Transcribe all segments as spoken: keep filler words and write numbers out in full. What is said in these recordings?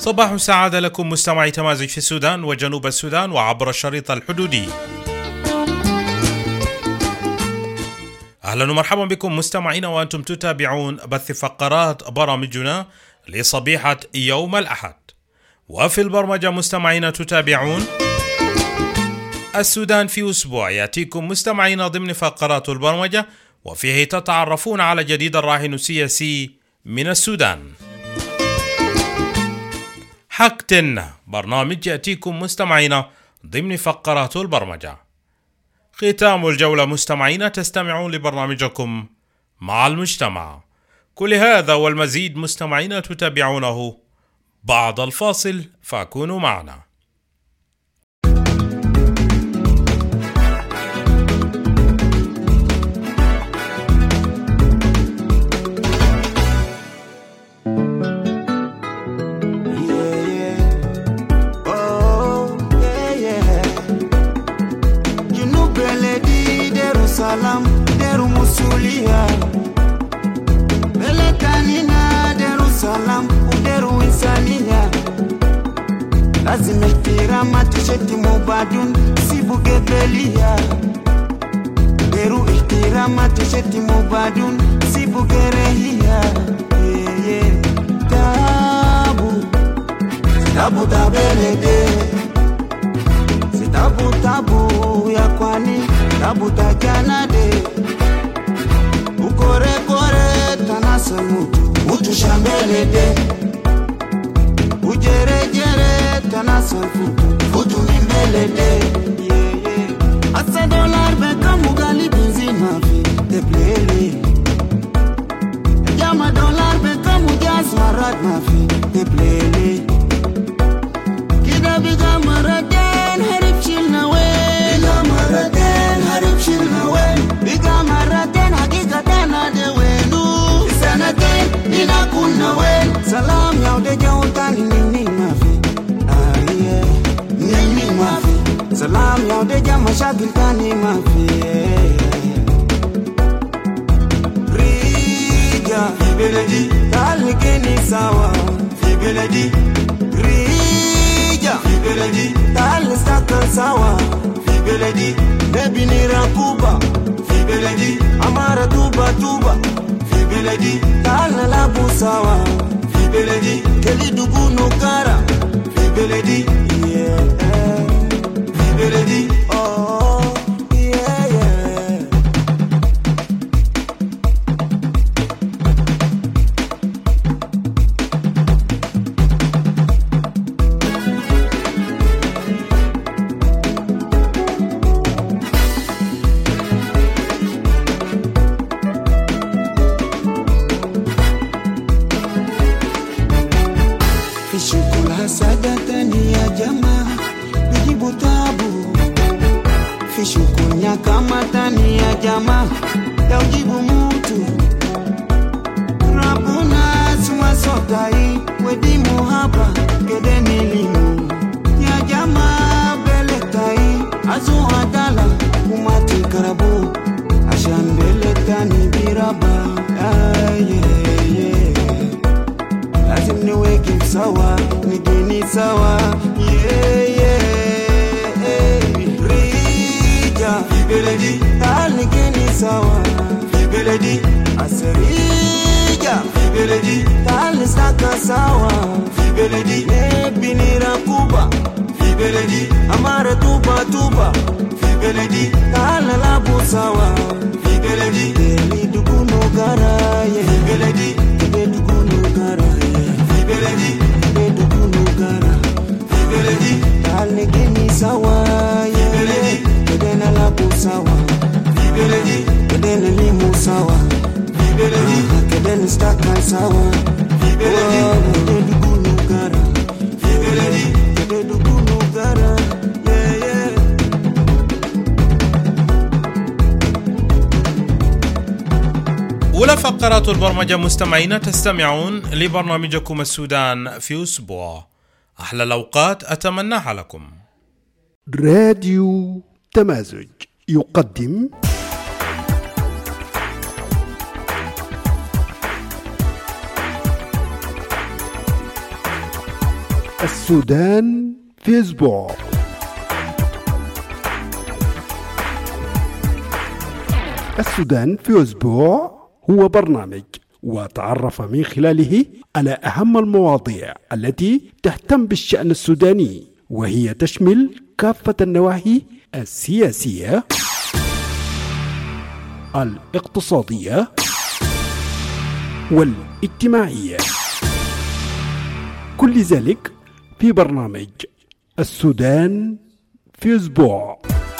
صباح السعادة لكم مستمعي تمازج في السودان وجنوب السودان وعبر الشريط الحدودي. أهلا ومرحبا بكم مستمعين وأنتم تتابعون بث فقرات برامجنا لصبيحة يوم الأحد. وفي البرمجة مستمعين تتابعون السودان في أسبوع، يأتيكم مستمعين ضمن فقرات البرمجة وفيه تتعرفون على جديد الراهن السياسي من السودان. حقتنا برنامج يأتيكم مستمعين ضمن فقرات البرمجة. ختام الجولة مستمعين تستمعون لبرنامجكم مع المجتمع. كل هذا والمزيد مستمعين تتابعونه بعد الفاصل، فكونوا معنا. Salam deru musulia Belekanina deru salam deru insania Lazim ihtirama tisheti mubadun sibuge belia Deru ihtirama tisheti mubadun sibuge rehia yeah, yeah. Tabu Tabu tabelede Tabu tabu ya kwani tabu tajana de ukore kore tanasa mutu mutu shambele de ujere jere tanasa futu futu mimbele de yeah yeah asa dollar beka mugali benzina fi de plele jama dollar beka mujaz marad ma fi de plele kida biga maraden harif shilna we biga maraden harif shilna we biga maraden hakikatan ade wenu sanaten ina kunna we salam ya de jawtan nini mafi aye nini mafi salam ya de jama shagil tani mafi rija fi beledi talikeni sawa fi beledi rija fi beledi talistaka sawa fi beledi nebini rakuba fi beledi amara tuba tuba fi beledi tala labu sawa fi beledi keli dugunu kara fi beledi yeah fi beledi oh yeah yeah sadatani ya jamaa bijibu tabu fishukunya kama tani ya jamaa ya ujibu mutu rabuna suma sotai wedimu hapa kedeni limu ya jamaa beletai azu adala umati karabu ashan beletani biraba yeah, yeah. Lazim niweke sawa nigeni sawa yeah yeah hey. Rija fi beledi tal nigeni sawa fi beledi asrija fi beledi tal staka sawa fi beledi nebini rakuba fi beledi amara tuba tuba fi beledi tal labu sawa fi beledi deli dugunu gara yeah fi beledi dugunu gara fi beledi dugunu gara fi beledi tal nigeni sawa yeah beledi kedena labu sawa fi beledi kedena limu sawa fi beledi kedena staka sawa fi beledi dugunu gara fi beledi dugunu gara yeah yeah أولى فقرات البرمجة مستمعين تستمعون لبرنامجكم السودان في أسبوع. أحلى الأوقات أتمناها لكم. راديو تمازج يقدم السودان في أسبوع. السودان في أسبوع هو برنامج وتعرف من خلاله على أهم المواضيع التي تهتم بالشأن السوداني، وهي تشمل كافة النواحي السياسية، الاقتصادية والاجتماعية، كل ذلك في برنامج السودان في أسبوع.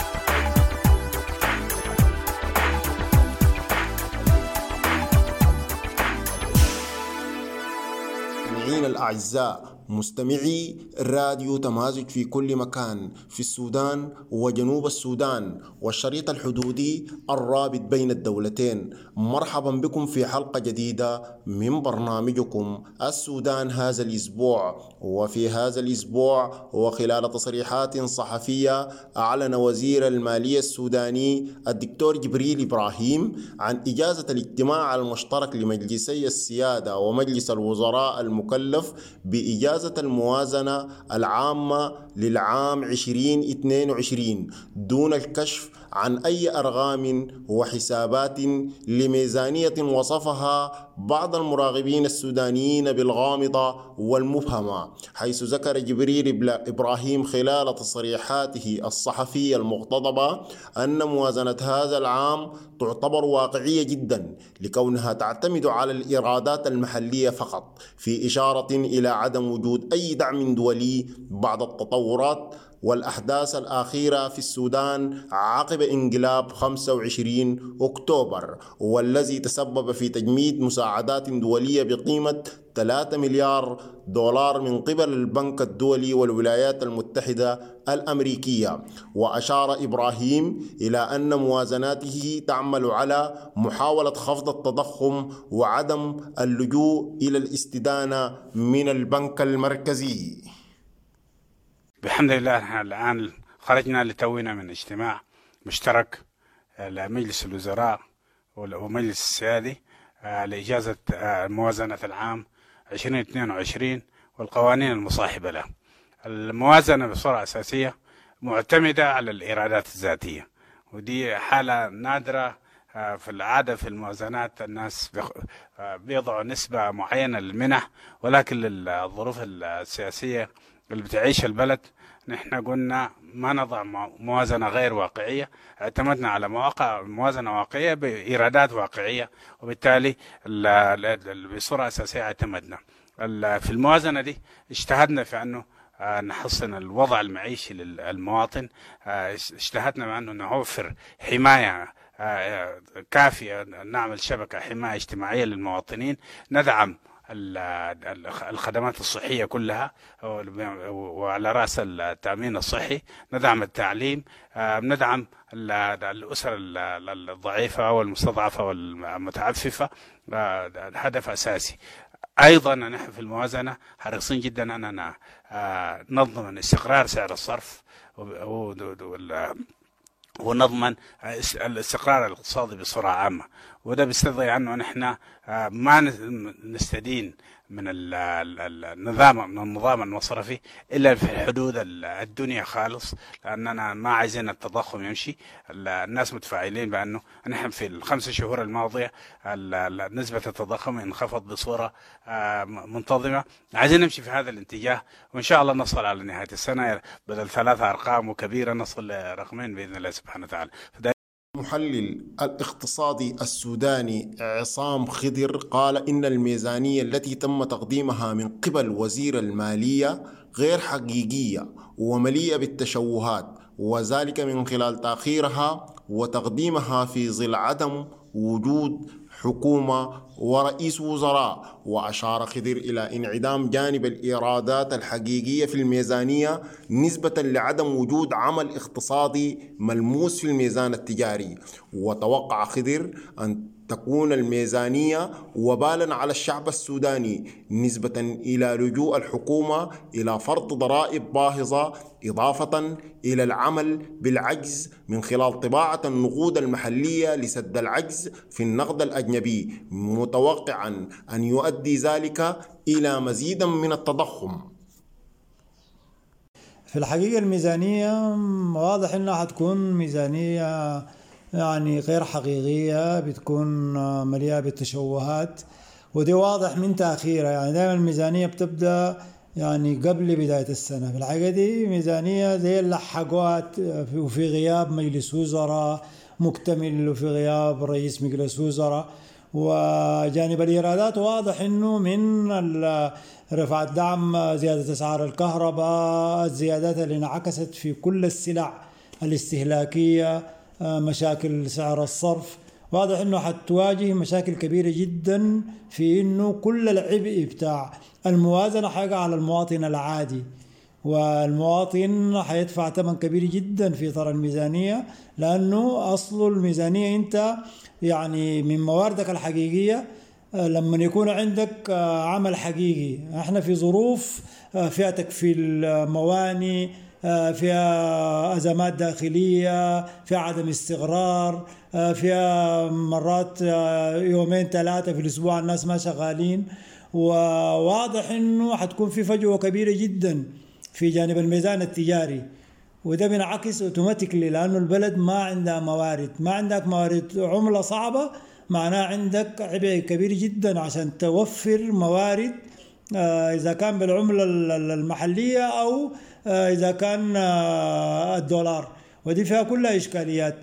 مستمعين الأعزاء، مستمعي راديو تمازج في كل مكان في السودان وجنوب السودان والشريط الحدودي الرابط بين الدولتين، مرحبا بكم في حلقة جديدة من برنامجكم السودان هذا الأسبوع. وفي هذا الأسبوع وخلال تصريحات صحفية أعلن وزير المالية السوداني الدكتور جبريل إبراهيم عن إجازة الاجتماع المشترك لمجلسي السيادة ومجلس الوزراء المكلف بإجازة الموازنة العامة للعام عشرين اثنين وعشرين دون الكشف عن أي أرقام وحسابات لميزانية وصفها بعض المراقبين السودانيين بالغامضة والمبهمة، حيث ذكر جبريل إبراهيم خلال تصريحاته الصحفية المقتضبة أن موازنة هذا العام تعتبر واقعية جدا لكونها تعتمد على الإيرادات المحلية فقط، في إشارة إلى عدم وجود أي دعم دولي بعد التطورات والأحداث الأخيرة في السودان عقب انقلاب خمسة وعشرين أكتوبر، والذي تسبب في تجميد مساعدات دولية بقيمة ثلاثة مليار دولار من قبل البنك الدولي والولايات المتحدة الأمريكية. وأشار إبراهيم إلى أن موازناته تعمل على محاولة خفض التضخم وعدم اللجوء إلى الاستدانة من البنك المركزي. بحمد الله احنا الآن خرجنا لتونا من اجتماع مشترك لمجلس الوزراء ومجلس السيادي لإجازة موازنة العام عشرين اثنين وعشرين والقوانين المصاحبة له. الموازنة بصورة أساسية معتمدة على الإيرادات الذاتية، ودي حالة نادرة في العادة. في الموازنات الناس بيضعوا نسبة معينة للمنح، ولكن للظروف السياسية اللي بتعيش البلد نحن قلنا ما نضع موازنة غير واقعية، اعتمدنا على مواقع موازنة واقعية بإيرادات واقعية، وبالتالي بصورة أساسية اعتمدنا في الموازنة دي. اجتهدنا في أنه نحسن الوضع المعيشي للمواطن، اجتهدنا بأنه نوفر حماية كافية، نعمل شبكة حماية اجتماعية للمواطنين، ندعم الخدمات الصحية كلها وعلى رأس التأمين الصحي، ندعم التعليم، ندعم الأسر الضعيفة والمستضعفة والمتعففة، هدف أساسي. أيضا نحن في الموازنة حريصين جدا أننا نضمن استقرار سعر الصرف ونضمن الاستقرار الاقتصادي بصورة عامة، وده بيستدعي عنه نحن ما نستدين من النظام من النظام المصرفي إلا في حدود الدنيا خالص، لأننا ما عايزين التضخم يمشي. الناس متفاعلين بأنه نحن في الخمس شهور الماضية نسبة التضخم انخفض بصورة منتظمة، عايزين نمشي في هذا الاتجاه، وإن شاء الله نصل على نهاية السنة بدل ثلاثة أرقام وكبيرة نصل لرقمين بإذن الله سبحانه وتعالى. المحلل الاقتصادي السوداني عصام خضر قال إن الميزانية التي تم تقديمها من قبل وزير المالية غير حقيقية ومليئة بالتشوهات، وذلك من خلال تأخيرها وتقديمها في ظل عدم وجود حكومة ورئيس وزراء. وأشار خضر إلى انعدام جانب الإيرادات الحقيقية في الميزانية نسبة لعدم وجود عمل اقتصادي ملموس في الميزان التجاري. وتوقع خضر أن تكون الميزانية وبالا على الشعب السوداني نسبة إلى لجوء الحكومة إلى فرض ضرائب باهظة، إضافة إلى العمل بالعجز من خلال طباعة النقود المحلية لسد العجز في النقد الأجنبي، متوقعا أن يؤدي ذلك إلى مزيد من التضخم. في الحقيقة الميزانية واضح انها حتكون ميزانية يعني غير حقيقية، بتكون مليئة بالتشوهات، ودي واضح من تأخيرها. يعني دائما الميزانية بتبدأ يعني قبل بداية السنة. في الحقيقة دي ميزانية زي اللحقات وفي غياب مجلس وزراء مكتمل وفي غياب رئيس مجلس وزراء. وجانب الإيرادات واضح إنه من رفع الدعم، زيادة أسعار الكهرباء، الزيادات اللي انعكست في كل السلع الاستهلاكية، مشاكل سعر الصرف، واضح إنه حتواجه مشاكل كبيرة جدا في إنه كل العبء بتاع الموازنة حيقع على المواطن العادي، والمواطن حيدفع ثمن كبير جدا في إطار الميزانية، لأنه أصل الميزانية أنت يعني من مواردك الحقيقية لما يكون عندك عمل حقيقي. احنا في ظروف فيها تكفيل مواني، فيها أزمات داخلية، فيها عدم استقرار، فيها مرات يومين ثلاثة في الأسبوع الناس ما شغالين، وواضح إنه حتكون في فجوة كبيرة جدا في جانب الميزان التجاري، وده بينعكس اوتوماتيكلي لأنه البلد ما عندها موارد. ما عندك موارد، عملة صعبة، معناه عندك عبء كبير جدا عشان توفر موارد، إذا كان بالعملة المحلية أو إذا كان الدولار، ودي فيها كلها إشكاليات.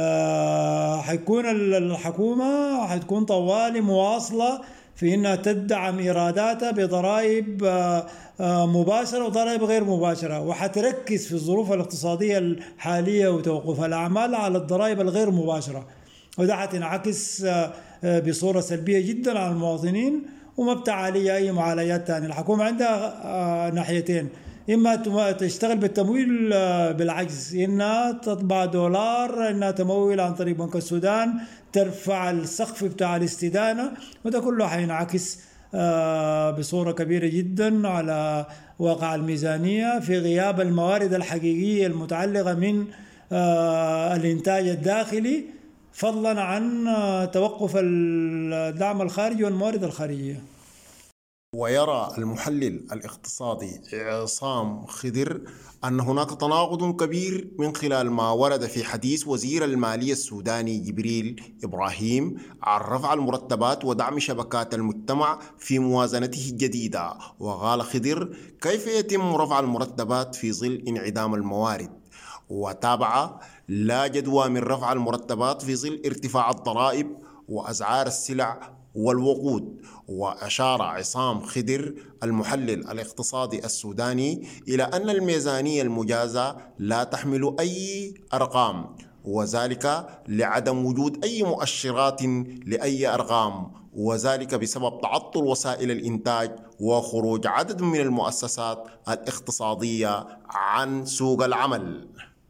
حيكون الحكومة حتكون طوالي مواصلة في إنها تدعم إيراداتها بضرائب مباشرة وضرائب غير مباشرة، وحتركز في الظروف الاقتصادية الحالية وتوقف الأعمال على الضرائب الغير مباشرة، وده حتنعكس بصورة سلبية جدا على المواطنين وما بتعالي أي معالجات تانية. الحكومة عندها ناحيتين، إما تشتغل بالتمويل بالعجز، إنها تطبع دولار، إنها تمويل عن طريق بنك السودان، ترفع السقف بتاع الاستدانة، وده كله حينعكس بصورة كبيرة جدا على واقع الميزانية في غياب الموارد الحقيقية المتعلقة من الإنتاج الداخلي، فضلا عن توقف الدعم الخارجي والموارد الخارجية. ويرى المحلل الاقتصادي عصام خضر أن هناك تناقض كبير من خلال ما ورد في حديث وزير المالية السوداني جبريل إبراهيم عن رفع المرتبات ودعم شبكات المجتمع في موازنته الجديدة. وقال خضر: كيف يتم رفع المرتبات في ظل انعدام الموارد؟ وتابع: لا جدوى من رفع المرتبات في ظل ارتفاع الضرائب وأسعار السلع والوقود. وأشار عصام خضر المحلل الاقتصادي السوداني إلى أن الميزانية المجازة لا تحمل أي أرقام، وذلك لعدم وجود أي مؤشرات لأي أرقام، وذلك بسبب تعطل وسائل الإنتاج وخروج عدد من المؤسسات الاقتصادية عن سوق العمل.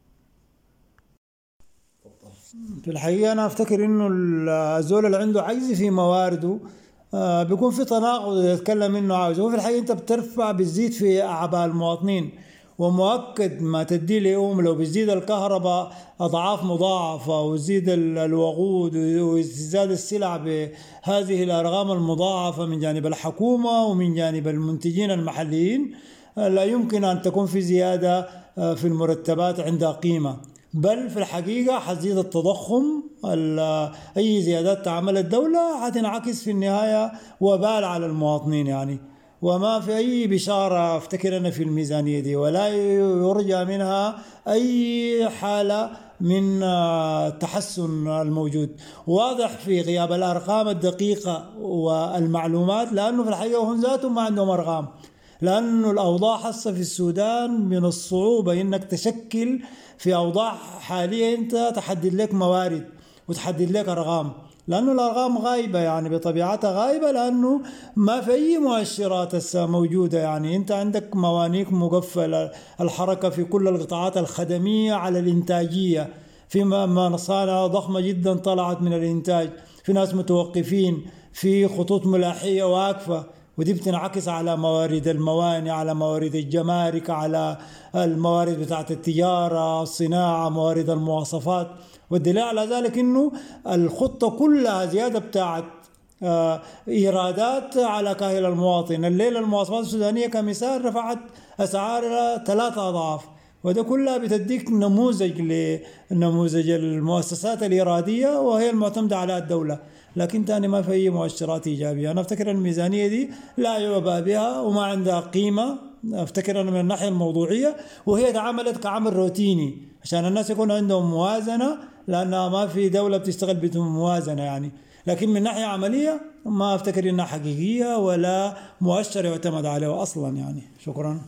في الحقيقة أنا أفتكر إنه الزول اللي عنده عجز في موارده آه بيكون في تناقض يتكلم إنه عاوز، وفي الحقيقة أنت بترفع بتزيد في أعباء المواطنين، ومؤكد ما تدي لهم لو بتزيد الكهرباء أضعاف مضاعفة وتزيد الوقود وتزداد السلع بهذه الأرقام المضاعفة من جانب الحكومة ومن جانب المنتجين المحليين، لا يمكن أن تكون في زيادة في المرتبات عندها قيمة، بل في الحقيقة حتزيد التضخم. أي زيادات تعمل الدولة حتنعكس في النهاية وبال على المواطنين يعني، وما في أي بشارة افتكر أنا في الميزانية دي، ولا يرجى منها أي حالة من التحسن الموجود. واضح في غياب الأرقام الدقيقة والمعلومات، لأنه في الحقيقة هم ذاتهم ما عندهم أرقام، لأنه الأوضاع حصة في السودان من الصعوبة إنك تشكل في أوضاع حالية أنت تحدد لك موارد وتحدد لك أرقام، لأنه الأرقام غايبة يعني بطبيعتها غايبة، لأنه ما في أي مؤشرات موجودة. يعني أنت عندك موانيك مقفلة، الحركة في كل القطاعات الخدمية على الإنتاجية، في مصانع ضخمة جدا طلعت من الإنتاج، في ناس متوقفين، في خطوط ملاحية واقفة، ودي بتنعكس على موارد الموانئ، على موارد الجمارك، على الموارد بتاعة التجارة، الصناعة، موارد المواصفات. والدليل على ذلك إنه الخطة كلها زيادة بتاعة إيرادات على كاهل المواطن. الليلة المواصلات السودانية كمثال رفعت أسعارها ثلاثة أضعاف، وده كلها بتديك نموذج لنموذج المؤسسات الإيرادية وهي المعتمدة على الدولة، لكن تاني ما في أي مؤشرات إيجابية. أنا أفتكر الميزانية دي لا يعبأ بها وما عندها قيمة، أفتكر أنا من الناحية الموضوعية، وهي تعاملت كعمل روتيني عشان الناس يكون عندهم موازنة، لأنها ما في دولة بتشتغل بدون موازنة يعني. لكن من ناحية عملية ما أفتكر إنها حقيقية ولا مؤشر يعتمد عليه أصلا يعني. شكرا.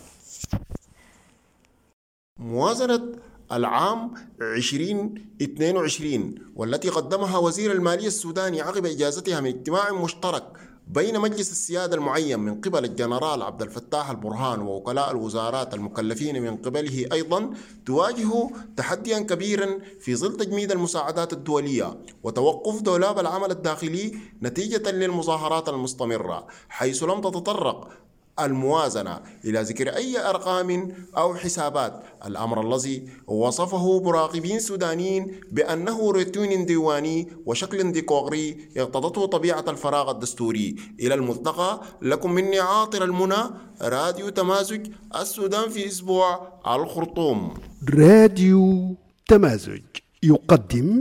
موازنة العام عشرين اثنين وعشرين والتي قدمها وزير المالية السوداني عقب إجازتها من اجتماع مشترك بين مجلس السيادة المعين من قبل الجنرال عبد الفتاح البرهان ووكلاء الوزارات المكلفين من قبله أيضا، تواجه تحديا كبيرا في ظل تجميد المساعدات الدولية وتوقف دولاب العمل الداخلي نتيجة للمظاهرات المستمرة، حيث لم تتطرق الموازنة إلى ذكر أي أرقام أو حسابات، الأمر الذي وصفه مراقبين سودانيين بأنه روتين ديواني وشكل ديكوري اقتضته طبيعة الفراغ الدستوري. إلى الملتقى، لكم مني عاطر المنى، راديو تمازج، السودان في أسبوع، الخرطوم. راديو تمازج يقدم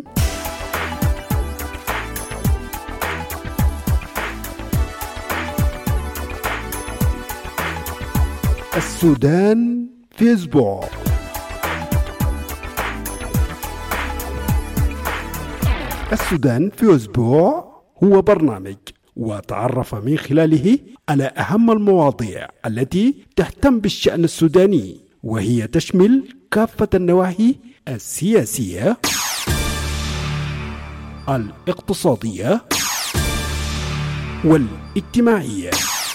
السودان في أسبوع. السودان في أسبوع هو برنامج وتعرف من خلاله على أهم المواضيع التي تهتم بالشأن السوداني، وهي تشمل كافة النواحي السياسية، الاقتصادية والاجتماعية،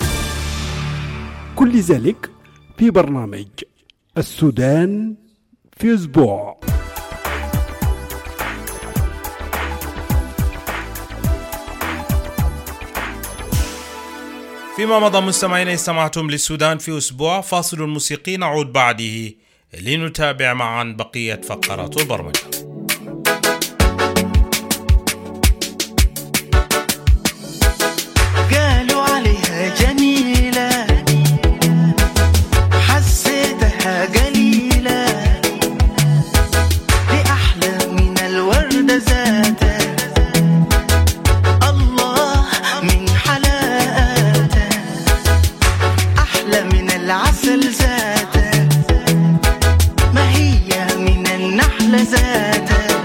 كل ذلك في برنامج السودان في أسبوع. فيما مضى مستمعينا استمعتم للسودان في أسبوع، فاصل موسيقي نعود بعده لنتابع معا بقية فقرات البرمجة. قالوا عليها جميلة حسيتها قليلة، لأحلى من الوردة ذاتها، الله من حلاقاتها أحلى من العسل ذاتها، ما هي من النحلة ذاتها،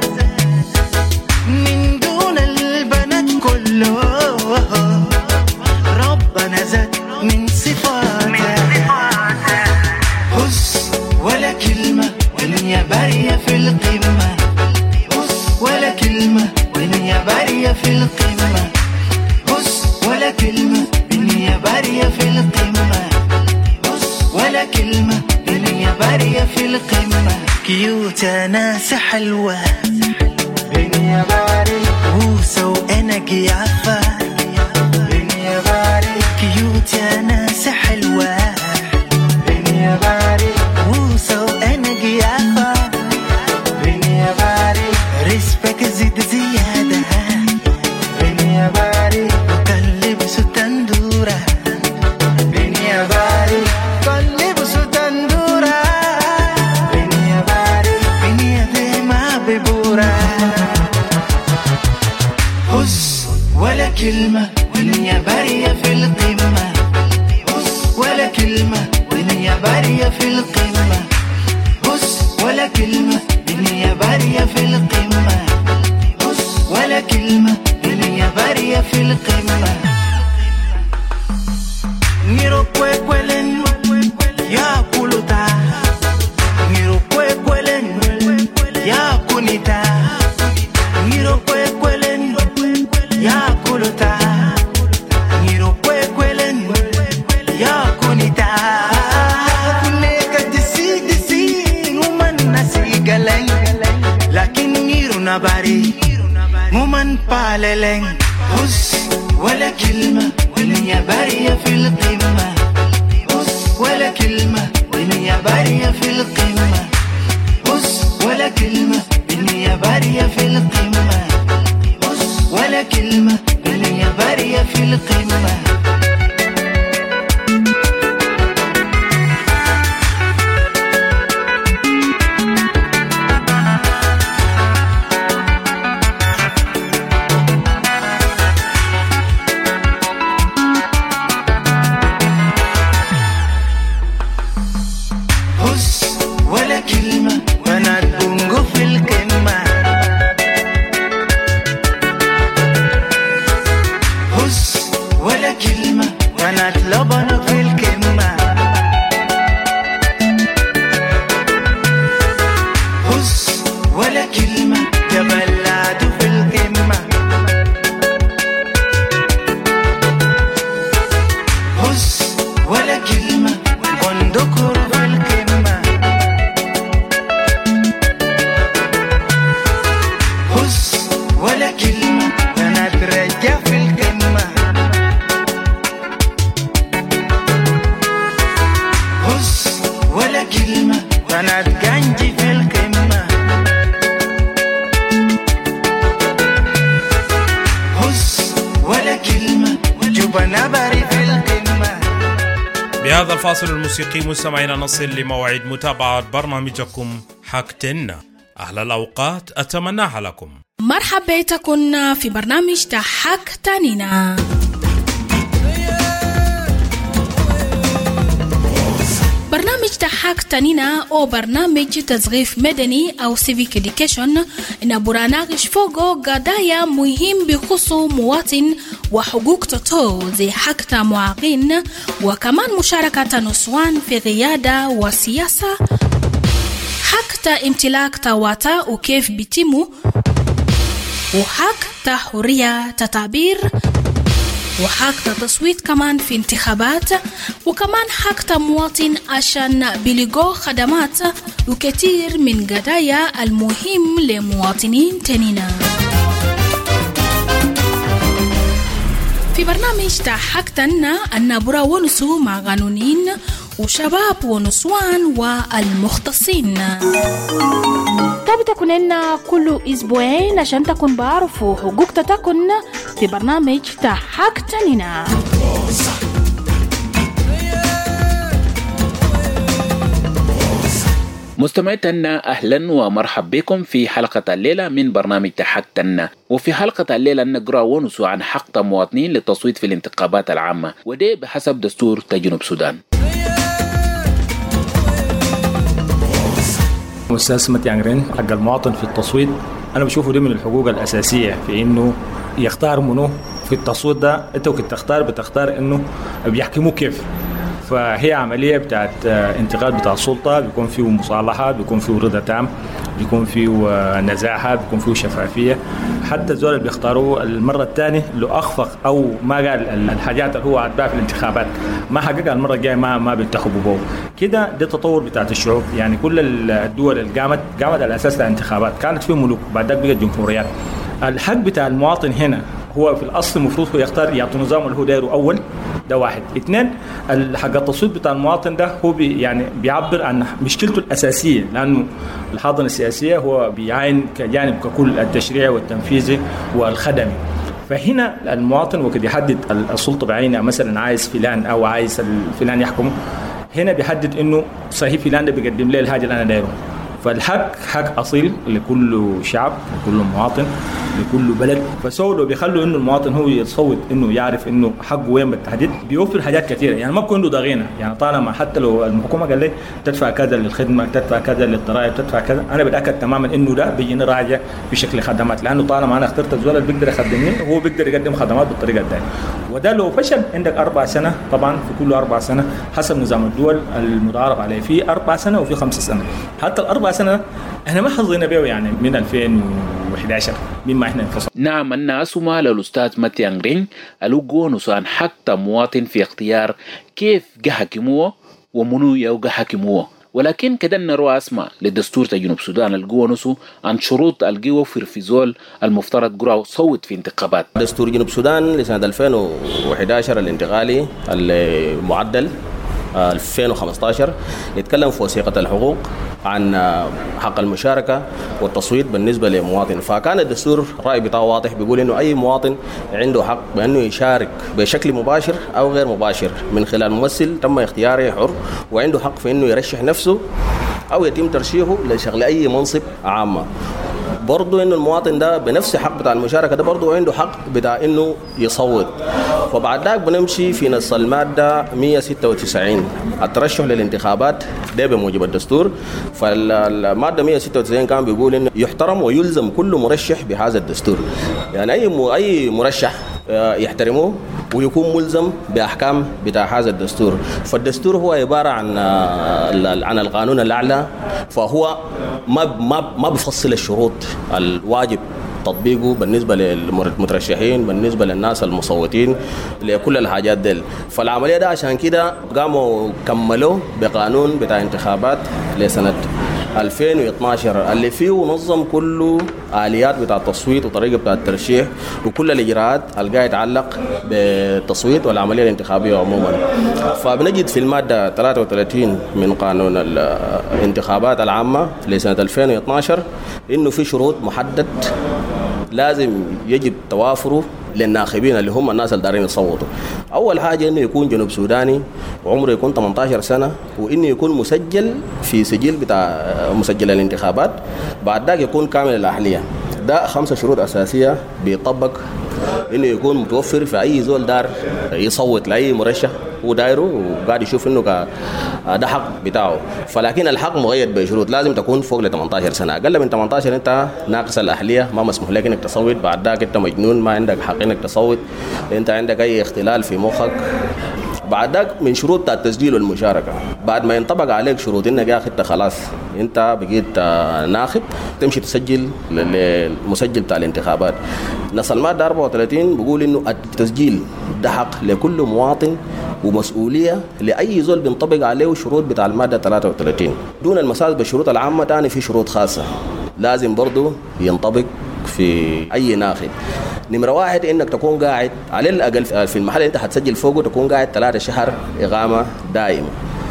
من دون البنات كلهم ربنا زاد من صفاتها، بص ولا كلمة والدنيا بارية في القمة، بص ولا كلمة والدنيا بارية في القمة، بص ولا كلمة والدنيا بارية في القمة، بص ولا كلمة والدنيا بارية في القمة، كيوتة ناس حلوة الدنيا باري، بوسة وأنا قيافة الدنيا باري، كيوتة ناس حلوة الدنيا باري، بوسة وأنا قيافة الدنيا باري، ريسبك زيد زيادة الدنيا باري، قلبسوا تندورة الدنيا باري، قلبسوا تندورة الدنيا باري، الدنيا دي ما ببورة، بص ولا كلمة والدنيا بارية في القمة، بص ولا كلمة والدنيا بارية في القمة، بص ولا كلمة والدنيا بارية في القمة، بص ولا كلمة والدنيا بارية في القمة، نيرو كويكولن يا كولوتا، نيرو كويكولن يا كونيتا، نيرو كويكولن يا كولوتا، نيرو كويكولن يا كونيتا، كنيكا تسي تسي ومن نسي قلن، لكن نيرو نباري ومن باللن، بص ولا كلمة والدنيا بارية في القمة، بص ولا كلمة والدنيا بارية في القمة، بص ولا كلمة والدنيا بارية في القمة، بص ولا كلمة والدنيا بارية القمة. بهذا الفاصل الموسيقي مستمعينا نصل لموعد متابعة برنامجكم حكتنا. أهلا الأوقات أتمناها لكم. مرحبا بكم في برنامج حكتنا. برنامج حكتنا أو برنامج تثقيف مدني أو civic education إن برنامج فوقه قضايا مهم بخصوص مواطن وحقوق تطور زي حق معاقين وكمان مشاركة نسوان في قيادة وسياسة، حق امتلاك تواتا وكيف بيتمو، وحق حرية تعبير، وحق تصويت كمان في انتخابات، وكمان حق مواطن عشان بلغو خدمات وكثير من قضايا المهم لمواطنين تانينا. في برنامج حكتنا النبرة ونسو مع قانونين وشباب ونسوان والمختصين. تابع تكونين كل أسبوعين عشان تكون بعرفوا حقوق تكون في برنامج حكتنا. مستمعينا أهلا ومرحبا بكم في حلقة الليلة من برنامج حكتنا. وفي حلقة الليلة نقرأ ونسو عن حق مواطنين للتصويت في الانتخابات العامة، وده بحسب دستور جنوب السودان. أستاذ متي عنجرين، حق المواطن في التصويت أنا بشوفه ده من الحقوق الأساسية في إنه يختار منه في التصويت. ده أنت وكنت تختار بتختار إنه بيحكموه كيف. فهي عملية بتاعت انتقال بتاع السلطة، بيكون فيه مصالحة، بيكون فيه رضا تام، بيكون فيه نزاهة، بيكون فيه شفافية. حتى الزول اللي بيختاروه المرة الثانية اللي أخفق أو ما قال الحاجات اللي هو عدبها في الانتخابات ما حققها المرة الجاية ما ما بينتخبوا به. كده ده تطور بتاعت الشعوب. يعني كل الدول اللي قامت قامت على أساس الانتخابات، كانت فيه ملوك بعد ذلك بقت جمهوريات. الحق بتاع المواطن هنا هو في الأصل المفروض هو يختار يعطي نظام اللي هو دايره أول. ده واحد. اثنين، حق التصويت بتاع المواطن ده هو بي يعني بيعبر عن مشكلته الأساسية، لأنه الحاضنة السياسية هو بيعين كجانب ككل التشريعي والتنفيذي والخدمي. فهنا المواطن وقد يحدد السلطة بعينها، مثلا عايز فلان أو عايز فلان يحكمه، هنا بيحدد إنه صحيح فلان ده بيقدم لي الحاجة اللي أنا دايره. فالحق حق أصيل لكل شعب، لكل مواطن، لكل بلد. فسولوا بيخلوا إنه المواطن هو يتصوت إنه يعرف إنه حقه وين بالتحديد. بيوفر حاجات كثيرة، يعني ما بكون له ضغينة. يعني طالما حتى لو الحكومة قال لي تدفع كذا للخدمة، تدفع كذا للضرائب، تدفع كذا، أنا بتأكد تماما إنه ده بيجيني راجع بشكل خدمات، لأنه طالما أنا اخترت الزول اللي بيقدر يخدمني وهو بيقدر يقدم خدمات بالطريقة الثانية. وده لو فشل عندك أربع سنة، طبعا في كل أربع سنة حسب نظام الدول المتعارف عليه، في أربع سنة وفي خمس سنة. حتى الأربع سنة احنا ما حظينا بيه يعني من ألفين وإحدى عشر مما احنا انفصل. نعم، الناس ما للأستاذ متي عنجرين ألوغو نسان حتى مواطن في اختيار كيف جحكموه ومنو يوجا حكموه. ولكن كده نروى اسمع للدستور جنوب السودان الجو نسو عن شروط الجو في الفيزول المفترض جراو صوت في انتخابات. دستور جنوب السودان لسنة ألفين وإحدى عشر الانتقالي المعدل ألفين وخمسة عشر يتكلم في وثيقة الحقوق عن حق المشاركة والتصويت بالنسبة لمواطن. فكان الدستور الرأي بتاعه واضح، بيقول إنه أي مواطن عنده حق بأنه يشارك بشكل مباشر أو غير مباشر من خلال ممثل تم اختياره حر، وعنده حق في إنه يرشح نفسه أو يتم ترشيحه لشغل أي منصب عامة. برضو إنه المواطن ده بنفس حق بتاع المشاركة ده برضو عنده حق بتاع إنه يصوت. فبعد ذلك بنمشي في نص المادة مية وستة وتسعين الترشح للانتخابات ده بموجب الدستور. فالمادة مية وستة وتسعين كان بيقول إنه يحترم ويلزم كل مرشح بهذا الدستور، يعني أي أي مرشح يحترمه ويكون ملزم بأحكام بتاع هذا الدستور. فالدستور هو عبارة عن عن القانون الأعلى، فهو ما ما ما بيفصل الشروط الواجب تطبيقه بالنسبة للمترشحين، بالنسبة للناس المصوتين، لكل الحاجات دي. فالعملية ده عشان كده قاموا كملوا بقانون بتاع انتخابات لسنة ألفين واثني عشر اللي فيه نظم كل آليات بتاع التصويت وطريقة بتاع الترشيح وكل الإجراءات اللي يتعلق بالتصويت والعملية الانتخابية عموما. فبنجد في المادة ثلاثة وثلاثين من قانون الانتخابات العامة لسنة ألفين واثني عشر إنه في شروط محدد لازم يجب توافره للناخبين اللي هم الناس اللي دارين يصوتوا. أول حاجة إنه يكون جنوب سوداني وعمره يكون ثمانية عشر سنة، وإنه يكون مسجل في سجل بتاع مسجل الانتخابات. بعد ذلك يكون كامل الأهلية. ده خمسة شروط أساسية بيطبق إنه يكون متوفر في أي زول دار يصوت لأي مرشح ودايره وقاعد يشوف إنه ده حق بتاعه. فلكن الحق مقيد بشروط، لازم تكون فوق ل ثمانية عشر سنة. أقل من ثمانية عشر أنت ناقص الأهلية، ما مسموح لك إنك تصوت. بعد ذلك أنت مجنون، ما عندك حق إنك تصوت، أنت عندك أي اختلال في مخك. بعد ذلك من شروط التسجيل والمشاركة، بعد ما ينطبق عليك شروط إنك يا أخي أنت خلاص أنت بقيت ناخب، تمشي تسجل للمسجل بتاع الانتخابات. نص المادة أربعة وثلاثين بيقول إنه التسجيل ده حق لكل مواطن ومسؤولية لأي زول بينطبق عليه شروط بتاع المادة ثلاثة وثلاثين. دون المساس بالشروط العامة تاني في شروط خاصة لازم برضو ينطبق في أي ناخب. نمرة واحد إنك تكون قاعد على الأقل في المحل اللي أنت هتسجل فوقه تكون قاعد ثلاثة شهر إقامة دائمة،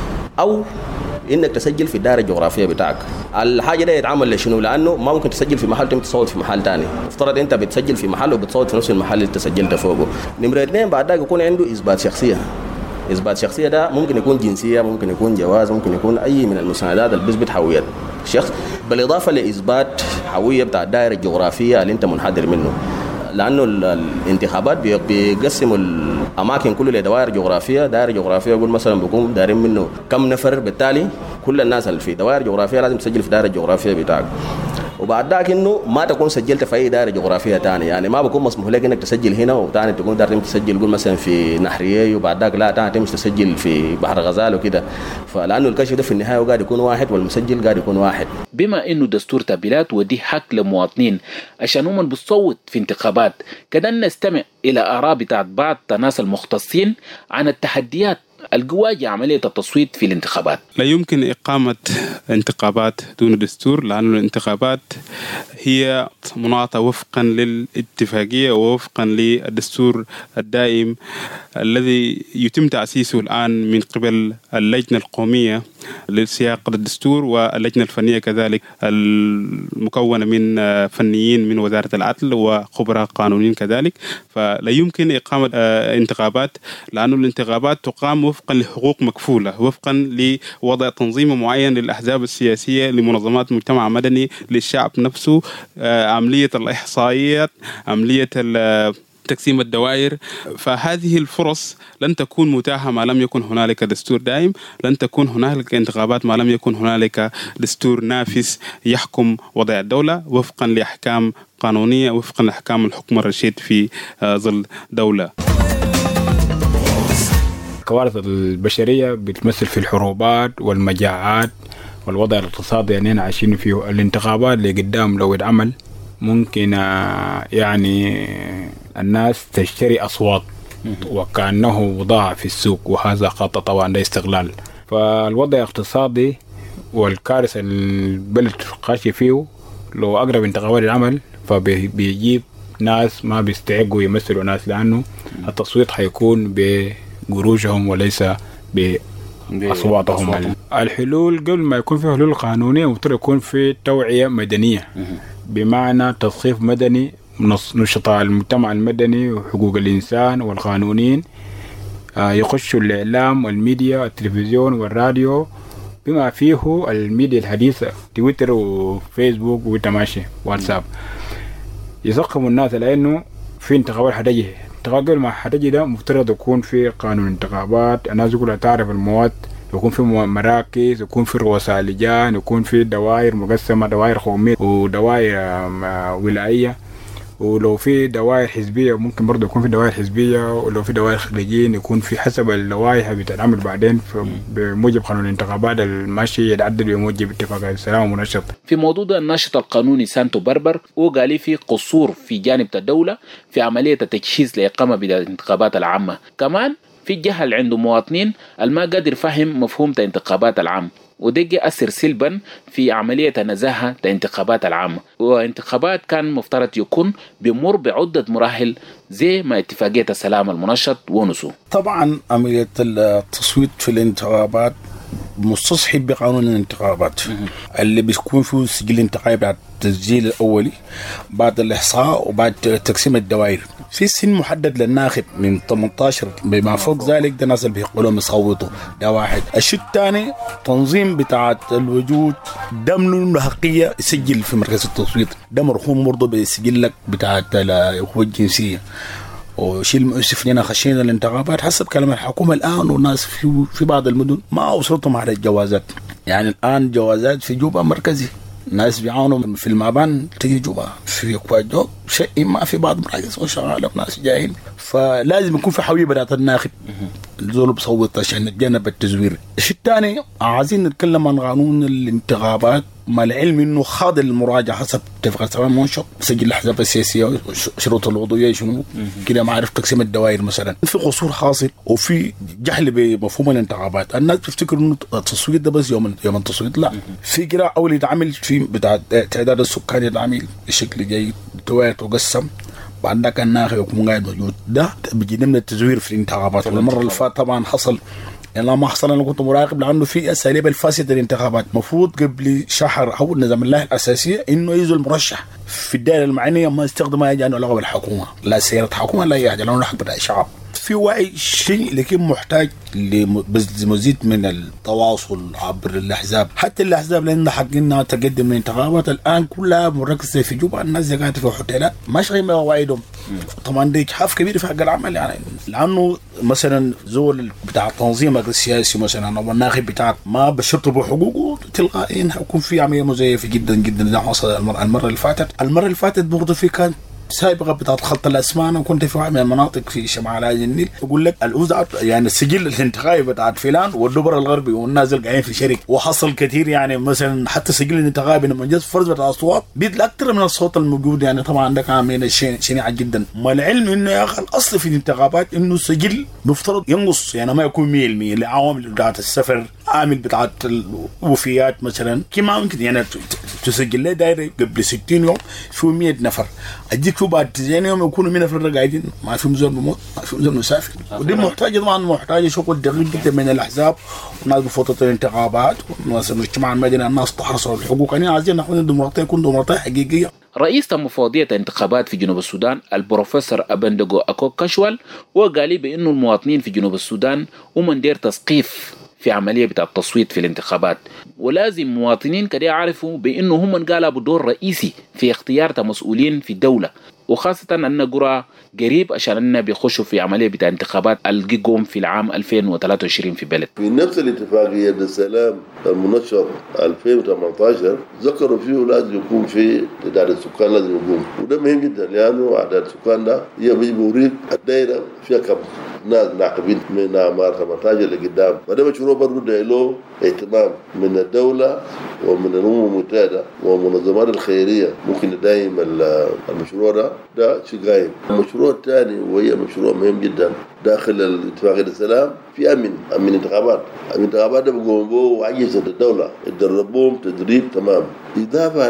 أو إنك تسجل في الدائرة الجغرافية بتاعك. الحاجة ده يتعمل لشنو؟ لأنه ما ممكن تسجل في محل تم تصوت في محل تاني. افترض أنت بتسجل في محل وبتصوت في نفس المحل اللي أنت سجلت فوقه. نمرة اثنين بعد ذلك يكون عنده إثبات شخصية. إثبات شخصية ده ممكن يكون جنسية، ممكن يكون جواز، ممكن يكون أي من المساندات اللي بتثبت هوية الشخص، بالإضافة لإثبات هوية بتاع الدائرة الجغرافية اللي أنت منحدر منه. لأنه الانتخابات بيقسموا الأماكن كله لدوائر جغرافية. دائرة جغرافية يقول مثلا بيكون دارين منه كم نفر، بالتالي كل الناس اللي في دوائر جغرافية لازم تسجل في دائرة الجغرافية بتاعك. وبعد ذاك انه ما تكون سجلت في اي دائره جغرافيه ثانيه، يعني ما بكون مسموح لك انك تسجل هنا وثاني تكون دار تسجل قول مثلا في نهريه وبعد ذاك لا ثاني تمشي تسجل في بحر غزال وكده. فلانه الكشف ده في النهايه قاعد يكون واحد والمسجل قاعد يكون واحد. بما انه دستور تابلات ودي حق لمواطنين عشان هم بتصوت في انتخابات، كده نستمع الى اراء بتاعت بعض الناس المختصين عن التحديات القواجع عملية التصويت في الانتخابات. لا يمكن إقامة انتخابات دون دستور، لأن الانتخابات هي مناطة وفقا للاتفاقية ووفقا للدستور الدائم الذي يتم تأسيسه الآن من قبل اللجنة القومية للسياق الدستور واللجنة الفنية كذلك المكونة من فنيين من وزارة العدل وخبراء قانونيين كذلك. فلا يمكن إقامة انتخابات لأن الانتخابات تقام وفقا لحقوق مكفولة، وفقا لوضع تنظيم معين للأحزاب السياسية، لمنظمات مجتمع مدني، للشعب نفسه، عملية الإحصائيات، عملية تقسيم الدوائر. فهذه الفرص لن تكون متاحة ما لم يكن هنالك دستور دائم، لن تكون هنالك انتخابات ما لم يكن هنالك دستور نافذ يحكم وضع الدولة وفقا لأحكام قانونية، وفقا لأحكام الحكم الرشيد في ظل دولة. الكوارث البشرية بتمثل في الحروبات والمجاعات والوضع الاقتصادي يعني عايشين فيه. الانتخابات اللي قدام لو اتعمل ممكن يعني الناس تشتري أصوات وكأنه بضاعة في السوق، وهذا خطأ طبعا، ده استغلال. فالوضع الاقتصادي والكارثة البلد خاشي فيه لو أقرب انتخابات العمل فبيجيب ناس ما بيستحقوا يمثلوا ناس، لأنه التصويت حيكون بقروشهم وليس أصواتهم. الحلول قبل ما يكون في حلول قانونية مفترض يكون في توعية مدنية، بمعنى تثقيف مدني، نشطاء المجتمع المدني وحقوق الإنسان والقانونيين يخشوا الإعلام والميديا، التلفزيون والراديو، بما فيه الميديا الحديثة تويتر وفيسبوك وتماشي واتساب، يثقفوا الناس لأنه في انتخابات حتجي. انتخابات قبل ما حتجي ده مفترض يكون في قانون انتخابات، الناس كلها تعرف المواد، يكون في مراكز، يكون في رؤساء لجان، يكون في دوائر مقسمة، دوائر قومية ودوائر ولاية، ولو في دوائر حزبية ممكن برضه يكون في دوائر حزبية، ولو في دوائر خارجيين يكون في حسب اللوائح بتتعمل بعدين بموجب قانون الانتخابات الماشي يتعدل بموجب اتفاق السلام والمنشط. في موضوع الناشط القانوني سانتو بربر وقال لي في قصور في جانب الدولة في عملية التجهيز لإقامة الانتخابات العامة، كمان في جهل عنده مواطنين الما قادر فهم مفهوم الانتخابات العامة، وده أثر سلبا في عملية نزاهة الانتخابات العامة. وانتخابات كان مفترض يكون بمر بعدة مراحل زي ما اتفاقية السلام المنشط ونسو. طبعا عملية التصويت في الانتخابات مستصحب بقانون الانتخابات اللي بيكون فيه سجل انتخابي بعد التسجيل الأولي، بعد الإحصاء، وبعد تقسيم الدوائر، في سن محدد للناخب من ثمانية عشر بما فوق ذلك ده الناس اللي بيقبلوا يصوتوا. ده واحد. الشيء الثاني تنظيم بتاعة الوجود دم له حقية يسجل في مركز التصويت، ده مرحوم برضه بيسجل لك بتاعة الأخوة الجنسية. وشيء المؤسف لنا خشينا الانتخابات حسب كلام الحكومة الآن، والناس في في بعض المدن ما وصلتهم على الجوازات، يعني الآن جوازات في جوبا مركزي، الناس بيعانوا في المابان تيجي جوبا في كواجو شيء ما في بعض مراكز وشغالة وناس جاهين، فلازم يكون في حوية بداية الناخب الزول بصوت عشان نتجنب التزوير. الشيء الثاني عايزين نتكلم عن قانون الانتخابات، مع العلم انه خاض المراجعه حسب اتفاق السلام منشط، سجل الاحزاب السياسيه وشروط العضويه شنو كده، ما عرف تقسيم الدوائر مثلا، في قصور حاصل وفي جهل بمفهوم الانتخابات. الناس بتفتكر انه التصويت ده بس يوم يوم التصويت، لا، في قراءه اول يتعمل في بتاع تعداد السكان يتعمل بشكل جيد، دوائر تقسم، بعدك الناخب يكون قاعد موجود، ده بيجي من التزوير في الانتخابات. والمره اللي فاتت طبعا حصل، يعني ما حصل، انا كنت مراقب لانه في اساليب الفاسده للانتخابات. مفروض قبل شهر او نظام الله الاساسيه انه يزول المرشح في الدائره المعنيه ما يستخدم اي جانب علاقه بالحكومه، لا سياره حكومه لا اي حاجه، لانه حق بتاع الشعب. في وعي شيء لكن محتاج لمزيد من التواصل عبر الاحزاب، حتى الاحزاب لان حق انها تقدم الانتخابات الان كلها مركزه في جوبا، الناس قاعده في حوتيلات ما شغالين مواعيدهم. طبعا ده اجحاف كبير في حق العمل، يعني لانه مثلا زول بتاع تنظيمك السياسي مثلا او الناخب بتاعك ما بشرطه بحقوقه تلقائيا حيكون في عمليه مزيفه جدا جدا زي ما حصل المره اللي فاتت. المره اللي فاتت برضه في كان سابقه بتاعت خلط الاسماء، انا كنت في واحد من المناطق في شمال النيل، يقول لك الاوزع يعني السجل الانتخابي بتاعت فلان والدبر الغربي والنازل قاعدين في شركه، وحصل كثير يعني مثلا حتى السجل الانتخابي لما جاء فرز بتاع الاصوات بيدل اكثر من الصوت الموجود، يعني طبعا ده كان من الشيء شنيع جدا. ما العلم انه يا اخي الاصل في الانتخابات انه السجل مفترض ينقص، يعني ما يكون مية بالمية لعوامل بتاعت السفر، عامل بتاعت الوفيات مثلا، كما ممكن يعني تسجل له دايره قبل ستين يوم في مية نفر، اجيك شو بعد تسعين يوم يكونوا مية نفر قاعدين، ما في مزول بموت، ما في مزول مسافر. ودي محتاجه طبعا محتاجه شغل دقيق جدا من الاحزاب والناس بفتره الانتخابات والناس المجتمع المدني، الناس تحرصوا على الحقوق. يعني عايزين ناخذ ديمقراطيه، يكون ديمقراطيه حقيقيه. رئيس مفوضية الانتخابات في جنوب السودان البروفيسور أبندقو أكوك كشوال وقال لي بأنه المواطنين في جنوب السودان هم دير تثقيف في عملية بتاع التصويت في الانتخابات، ولازم مواطنين كده يعرفوا بأنه هم قالوا دور رئيسي في اختيار مسؤولين في الدولة، وخاصة أن قرى قريب عشان أننا بيخشوا في عملية بتاع انتخابات الجيجوم في العام ألفين وثلاثة وعشرين في بلد. في نفس الاتفاقية السلام المنشط ألفين وثمانية عشر ذكروا فيه لازم يكون في تعداد السكان لازم يكون، وده مهم جدا لأنه أعداد السكان ده هي بيوريك الدائرة فيها كم ناس ناقبين من أعمار ثمانية عشر لقدام، وده مشروع برضه له اهتمام من الدولة ومن الأمم المتحدة والمنظمات الخيرية، ممكن ندعم المشروع ده ده شيء قايم. المشروع الثاني وهي مشروع مهم جدا داخل اتفاقية السلام في أمن أمن انتخابات، أمن انتخابات ده بيقوم به أجهزة الدولة يدربوهم تدريب تمام، إضافة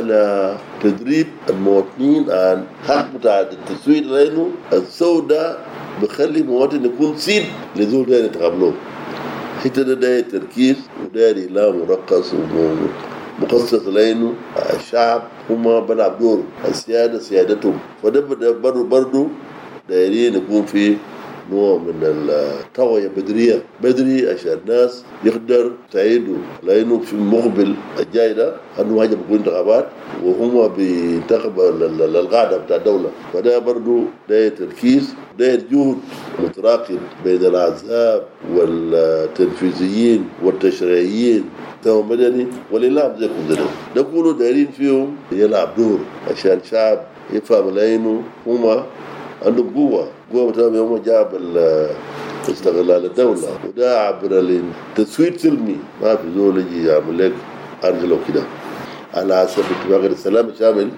لتدريب المواطنين عن حق بتاع التصويت، لأنه الصوت ده بخلي المواطن يكون سيد لزول ده يتقابلوه. حتى ده تركيز وداري لا مرقص ومخصص لأنه الشعب هم بلعب دور السيادة سيادتهم. فده برضو برضو دايرين يكون في نوع من التوعية بدرية بدري عشان الناس يقدر تعيدوا، لأنه في المقبل الجاي ده أنه حاجة بيكون انتخابات وهم بينتخبوا القاعدة بتاع الدولة. فده برضو ده تركيز ده جهد متراكم بين الأحزاب والتنفيذيين والتشريعيين تو مدني والإعلام زي كده، ده كله دايرين فيهم يلعب دور عشان الشعب يفهم لأنه هم عندهم قوة قوة بتاعهم يوم جاب استغلال الدولة، وده عبر التسويت سلمي ما في زول يجي يعمل لك أرجله كده على حسب اتفاق السلام الشامل.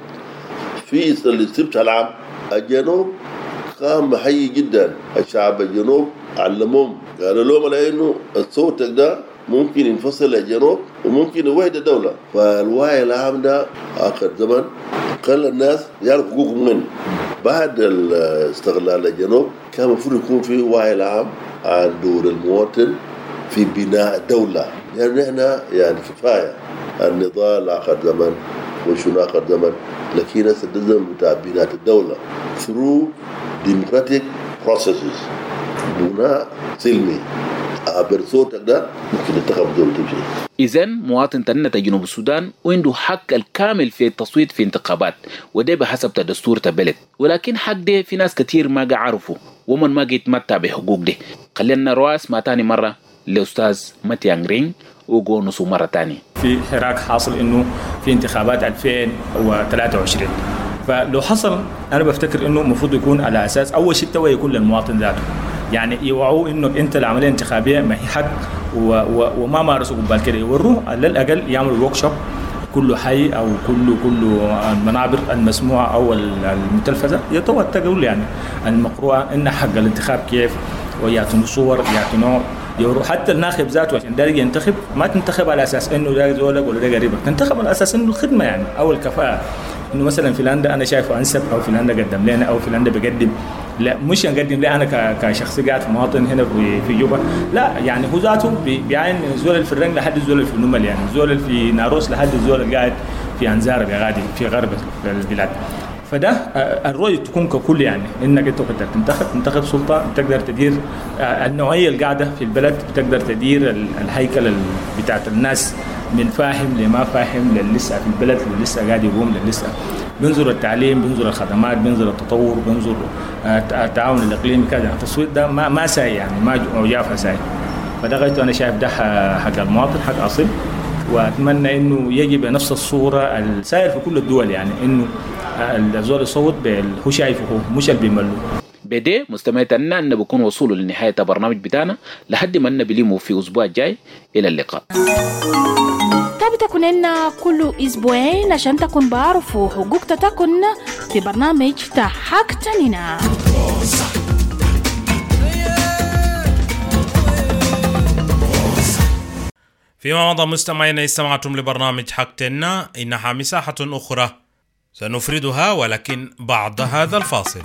في السبت العام الجنوب كان محيي جدا الشعب الجنوب، علمهم قالوا لهم لأنه الصوت ده ممكن ينفصل الجنوب وممكن يوحد الدولة. فالوعي العام ده آخر زمن خلى الناس يعرفوا حقوقهم من بعد استغلال الجنوب. كان المفروض يكون في وعي العام عن دور المواطن في بناء الدولة، لأن يعني احنا يعني كفاية النضال آخر زمن وشنو آخر زمن، لكن هسه الزمن بتاع بناء الدولة through democratic processes، بناء سلمي عبر صوتك ده ممكن ينتخب دولة تمشي. إذن مواطن تنة جنوب السودان وعنده حق الكامل في التصويت في انتخابات، وده بحسب دستور البلد، ولكن حق ده في ناس كتير ما عارفوا ومن ما يتمتع بحقوق ده. خلينا رواس ما تاني مرة لأستاذ ماتيانغ رينغ وقو نصو مرة تاني. في حراك حاصل إنه في انتخابات ألفين وثلاثة وعشرين، فلو حصل أنا بفتكر إنه مفروض يكون على أساس أول شيء توعية يكون للمواطن ذاته، يعني يوعوا إنه أنت العملية الانتخابية ما هي حق و و وما مارسوا قبل كده، يوروه على الأقل يعملوا ورك شوب كل حي أو كل كل المنابر المسموعة أو المتلفزة يتوى تقول يعني المقروءة إن حق الانتخاب كيف، ويعطوا صور يعطوا يورو حتى الناخب ذاته عشان ده ينتخب ما تنتخب على أساس إنه ده زولك ولا ده قريبك، تنتخب على أساس إنه الخدمة يعني أو الكفاءة، إنه مثلا فلان ده أنا شايفه أنسب أو فلان ده قدم لنا أو فلان ده بقدم، لا مش يقدم لي أنا كشخص قاعد في مواطن هنا في في جوبا، لا يعني هو ذاته بيعين زول اللي في الرنج لحد الزول اللي في النمل، يعني زول اللي في ناروس لحد الزول اللي قاعد في أنزار بغادي في غرب البلاد. فده الرؤية تكون ككل يعني إنك أنت تقدر تنتخب تنتخب سلطة، تقدر تدير النوعية القاعدة في البلد، تقدر تدير الهيكل بتاعت الناس من فاهم لما فاهم للسه في البلد للسه قاعد يقوم للسه بنظر التعليم بنظر الخدمات بنظر التطور بنظر التعاون الإقليمي كذا. التصويت ده ما ما ساي يعني ما جافة ساي، فده غايته أنا شايف ده حق المواطن حق أصيل، وأتمنى إنه يجب نفس الصورة السائر في كل الدول، يعني إنه الزول يصوت هو شايفه هو مش اللي بيملوا. بدي مستمعتنا أن بكون وصولوا لنهاية البرنامج بتاعنا لحد ما نبليمه في أسبوع جاي. إلى اللقاء. تابع تكون لنا كل أسبوعين عشان تكون بعرفوا حقوق تكون في برنامج تحق تنينا. فيما مضى مستمعينا استمعتم لبرنامج حقتنا، إنها مساحة أخرى سنفردها ولكن بعد هذا الفاصل.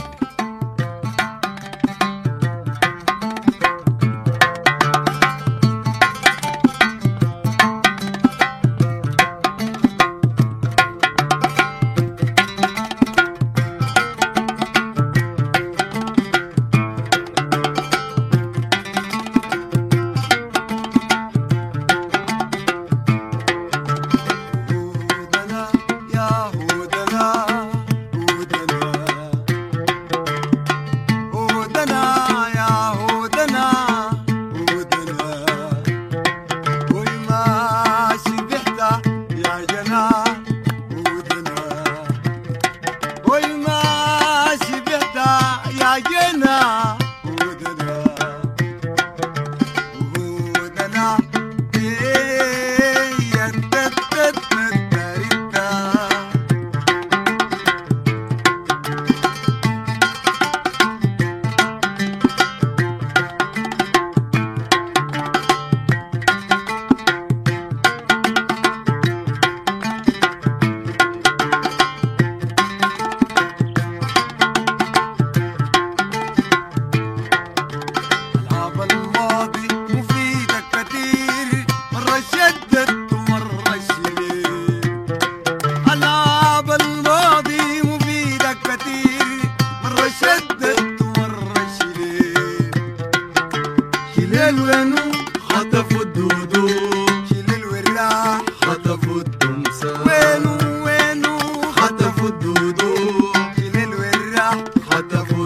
الوينو خطفوا الدودو شيل الوراح خطفوا التمساح وينو وينو خطفوا الدودو شيل الوراح خطفوا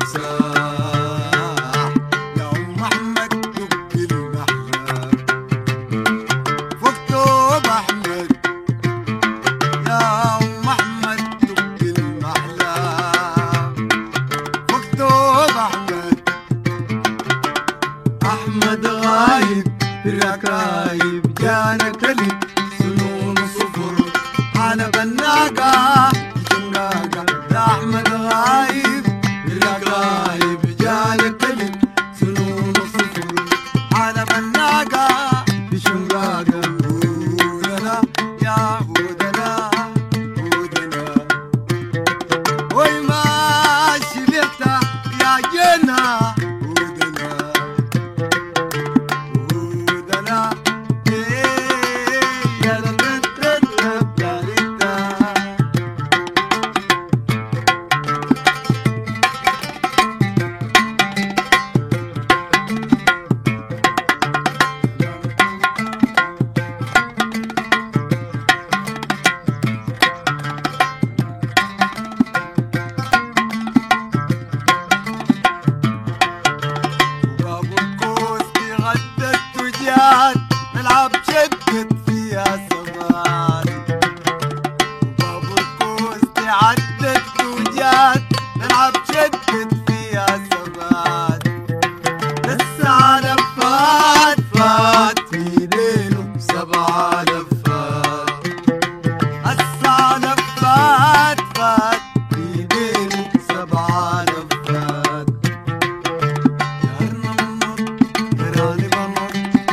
التمساح يا أم أحمد دق المحلى فكتوب أحمد يا أم أحمد دق المحلى فكتوب أحمد أحمد غايب الركايب جانا كلب سنون صفر أنا بناقة شنقاقة يا أحمد غايب الركايب جانا كلب سنون صفر أنا بناقة شنقاقة هودنا يا هودنا هودنا وي ما شلتا يا جنا نلعب شدت فيها سماد بابو الكوز تعدت وجات نلعب شدت فيها سماد لسه على فات فات في ليله سبعة لفات لسه على فات فات في ليله سبعة لفات يا رنمط يا راني بنط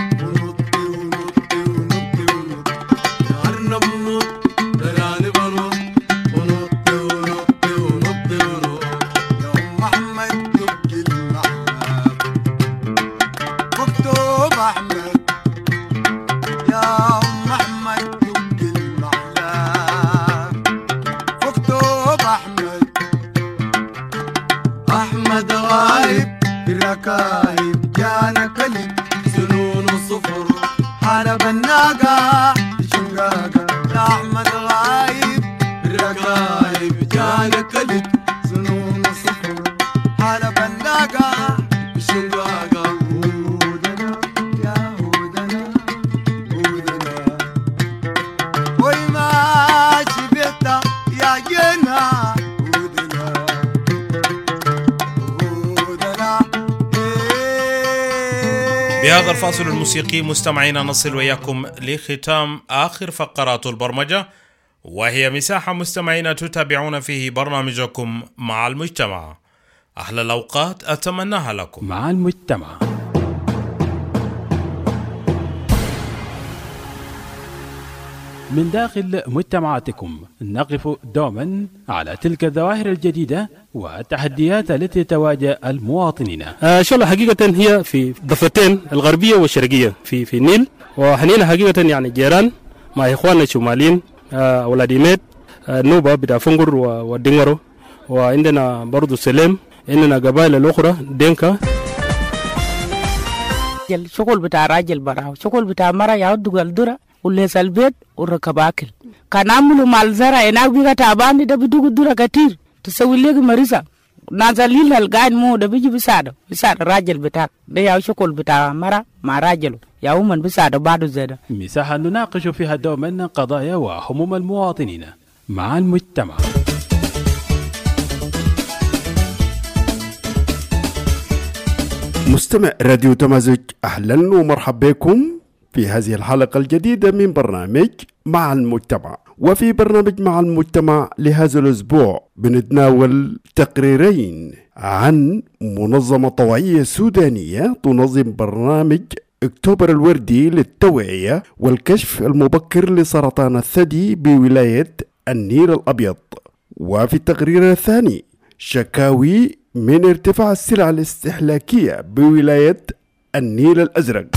أحمد غايب الركايب جانا كلب سنون صفر حالة بناقة شنقاقة يا أحمد غايب الركايب جانا كلب سنون صفر حالة بناقة شنقاقة هودنا يا هودنا هودنا وي ما شبهت يا جنا بهذا الفاصل الموسيقي مستمعينا نصل وياكم لختام آخر فقرات البرمجة، وهي مساحة مستمعينا تتابعون فيه برنامجكم مع المجتمع. أحلى الأوقات أتمناها لكم مع المجتمع. من داخل مجتمعاتكم نقف دوما على تلك الظواهر الجديدة والتحديات التي تواجه المواطنين. آه شغلة حقيقة هي في ضفتين الغربية والشرقية في في النيل، وحنينا حقيقة يعني جيران مع إخواننا الشماليين آه أولاد إيميد آه نوبة بتاع فنجر ودينغرو، وعندنا برضو سليم، عندنا قبائل الأخرى دينكا. شغل بتاع راجل براو، شغل بتاع مرة يعود الدرة وليس البيت وركب أكل. كان عملوا مال زرع هناك بيجا تعبان ده بدوق الدرة كتير تسوي لك مريضة نازلين القاعد مو ده بيجي بيساعده بيساعد الراجل بتاعك ده يا شغل بتاع مرة مع راجله يا ومن بيساعده بعده زيادة. مساحة نناقش فيها دوما قضايا وهموم المواطنين مع المجتمع. مستمع راديو تمازج، أهلا ومرحبا بكم في هذه الحلقة الجديدة من برنامج مع المجتمع. وفي برنامج مع المجتمع لهذا الأسبوع بنتناول تقريرين عن منظمة طوعية سودانية تنظم برنامج اكتوبر الوردي للتوعية والكشف المبكر لسرطان الثدي بولاية النيل الأبيض. وفي التقرير الثاني شكاوي من ارتفاع السلع الاستهلاكية بولاية النيل الأزرق.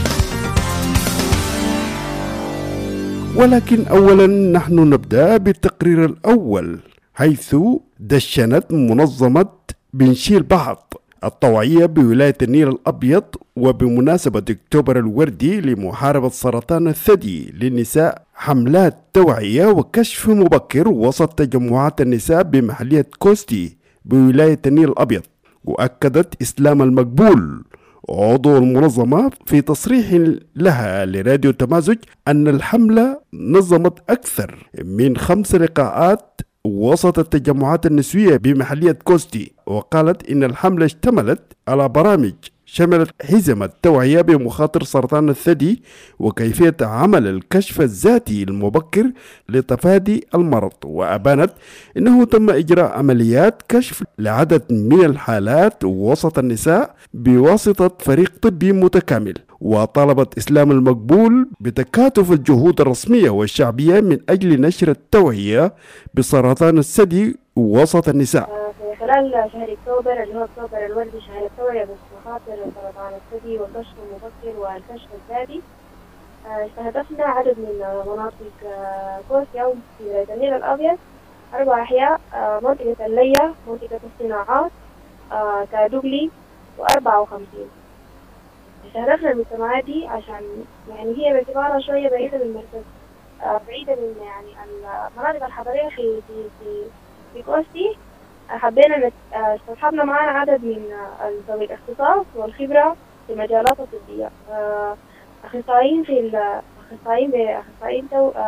ولكن أولا نحن نبدأ بالتقرير الأول، حيث دشنت منظمة بنشيل بعض الطوعية بولاية النيل الأبيض وبمناسبة أكتوبر الوردي لمحاربة سرطان الثدي للنساء حملات توعية وكشف مبكر وسط تجمعات النساء بمحلية كوستي بولاية النيل الأبيض. وأكدت إسلام المقبول عضو المنظمة في تصريح لها لراديو تمازج أن الحملة نظمت أكثر من خمس لقاءات وسط التجمعات النسوية بمحلية كوستي. وقالت إن الحملة اشتملت على برامج شملت حزم التوعية بمخاطر سرطان الثدي وكيفية عمل الكشف الذاتي المبكر لتفادي المرض. وأبانت أنه تم إجراء عمليات كشف لعدد من الحالات وسط النساء بواسطة فريق طبي متكامل. وطالبت إسلام المقبول بتكاتف الجهود الرسمية والشعبية من أجل نشر التوعية بسرطان الثدي وسط النساء. في خلال شهر أكتوبر اللي هو أكتوبر الوردي شهر التوعية بمخاطر سرطان الثدي والكشف المبكر والكشف الذاتي، استهدفنا عدد من مناطق كوستي أو في ولاية النيل الأبيض، أربع أحياء، منطقة اللية، منطقة الصناعات، كادوغلي، وأربعة وخمسين. استهدفنا المجتمعات دي عشان يعني هي باعتبارها شوية بعيدة من المركز، بعيدة من يعني المناطق الحضرية في في في في كوستي. حبينا استصحبنا معنا عدد من ذوي الاختصاص والخبرة في المجالات الطبية، أخصائيين في أخصائيين بأخصائيين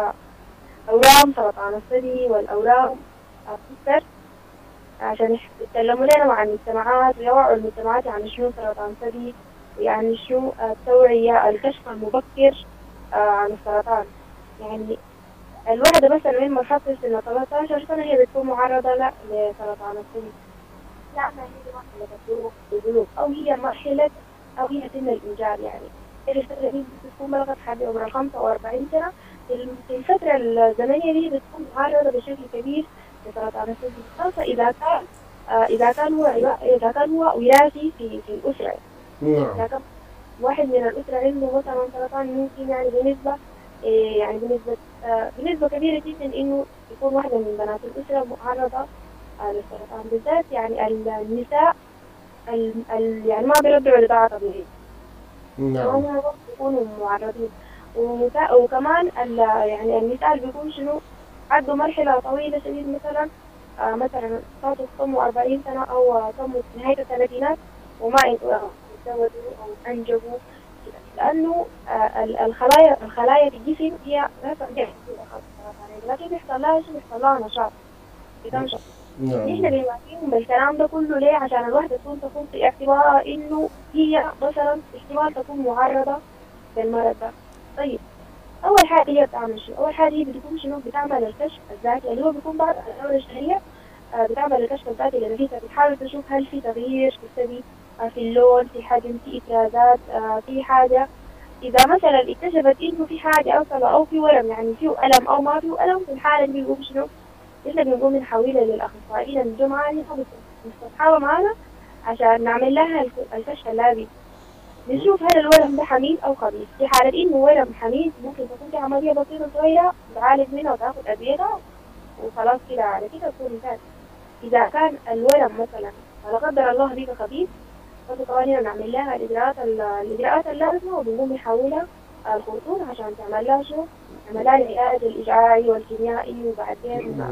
أورام سرطان الثدي والأورام السكر، عشان يتكلموا لنا مع المجتمعات ويوعوا المجتمعات عن شنو سرطان الثدي ويعني شنو التوعية الكشف المبكر عن السرطان. يعني الواحدة مثلا من مرحلة سنة ثلاثة عشر سنة هي بتكون معرضة لسرطان الثدي، يعني هي مرحلة البلوغ أو هي مرحلة أو هي سن الإنجاب. يعني الفترة دي بتكون بلغت حد عمر خمسة وأربعين سنة، في الفترة الزمنية دي بتكون معرضة بشكل كبير لسرطان الثدي، خاصة إذا كان إذا كان هو إذا كان هو وراثي في في الأسرة. إذا كان واحد من الأسرة عنده مثلا سرطان ممكن يعني بنسبة يعني بنسبة بنسبة كبيرة جدا إنه يكون واحدة من بنات الأسرة معرضة للسرطان، بالذات يعني النساء ال ال يعني ما بيرضعوا رضاعة طبيعية. نعم. يكونوا معرضين، ونساء وكمان يعني النساء اللي بيكون شنو عدوا مرحلة طويلة شديد، مثلا آه مثلا صاروا تموا أربعين سنة أو تموا نهاية الثلاثينات وما تزوجوا أو أنجبوا، لأنه آه الخلايا الخلايا في الجسم هي لا ترجع لكن بيحصل لها شيء بيحصل لها نشاط بتنشط. نحن بنواجههم بالكلام ده كله ليه؟ عشان الواحدة تكون تكون في اعتبارها إنه هي مثلا احتمال تكون معرضة بالمرض ده. طيب أول حاجة هي بتعمل شيء، أول حاجة هي بتكون شنو؟ بتعمل الكشف الذاتي اللي هو بيكون بعد الدورة الشهرية. آه بتعمل الكشف الذاتي لنفسها، بتحاول تشوف هل في تغيير في الثدي، آه في اللون، في حجم، في إفرازات، آه في حاجة. إذا مثلا اكتشفت إنه في حاجة أوصل أو في ورم يعني فيه ألم أو ما فيه ألم، في الحالة دي بيقوم شنو؟ إحنا بنقوم نحولها للأخصائيين الجمعة اللي مستصحابة معنا عشان نعمل لها الكشف اللازم، نشوف هل الورم ده حميد أو خبيث. في حالة إنه ورم حميد ممكن تكون في عملية بسيطة صغيرة تعالج منها وتاخد أدويتها وخلاص كده على كده تكون انتهت. إذا كان الورم مثلا لا قدر الله بيك خبيث، فطبعا هنا نعمل لها الإجراءات الإجراءات اللازمة وبنقوم نحولها الخرطوم عشان تعمل لها شو؟ نعمل لها العلاج الإشعاعي والكيميائي وبعدين.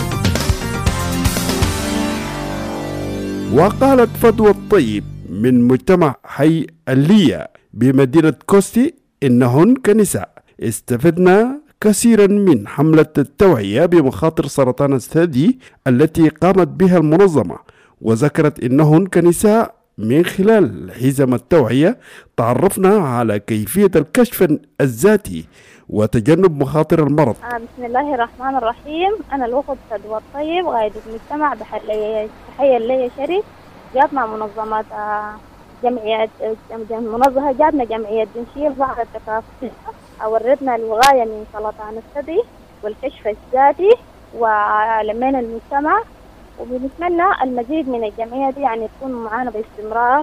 وقالت فدوى الطيب من مجتمع حي اللية بمدينة كوستي إنهن كنساء استفدنا كثيرا من حملة التوعية بمخاطر سرطان الثدي التي قامت بها المنظمة. وذكرت إنهن كنساء من خلال حزم التوعية تعرفنا على كيفية الكشف الذاتي وتجنب مخاطر المرض. آه بسم الله الرحمن الرحيم. أنا الوفد فدوى الطيب قائدة المجتمع بحي اللية شريف. جاتنا منظمات آه جمعيات منظمة جاتنا جمعية جنسية بعض التكافل، أوردنا الوقاية من سرطان الثدي والكشف الذاتي ولمينا المجتمع، وبنتمنى المزيد من الجمعية دي يعني تكون معانا باستمرار.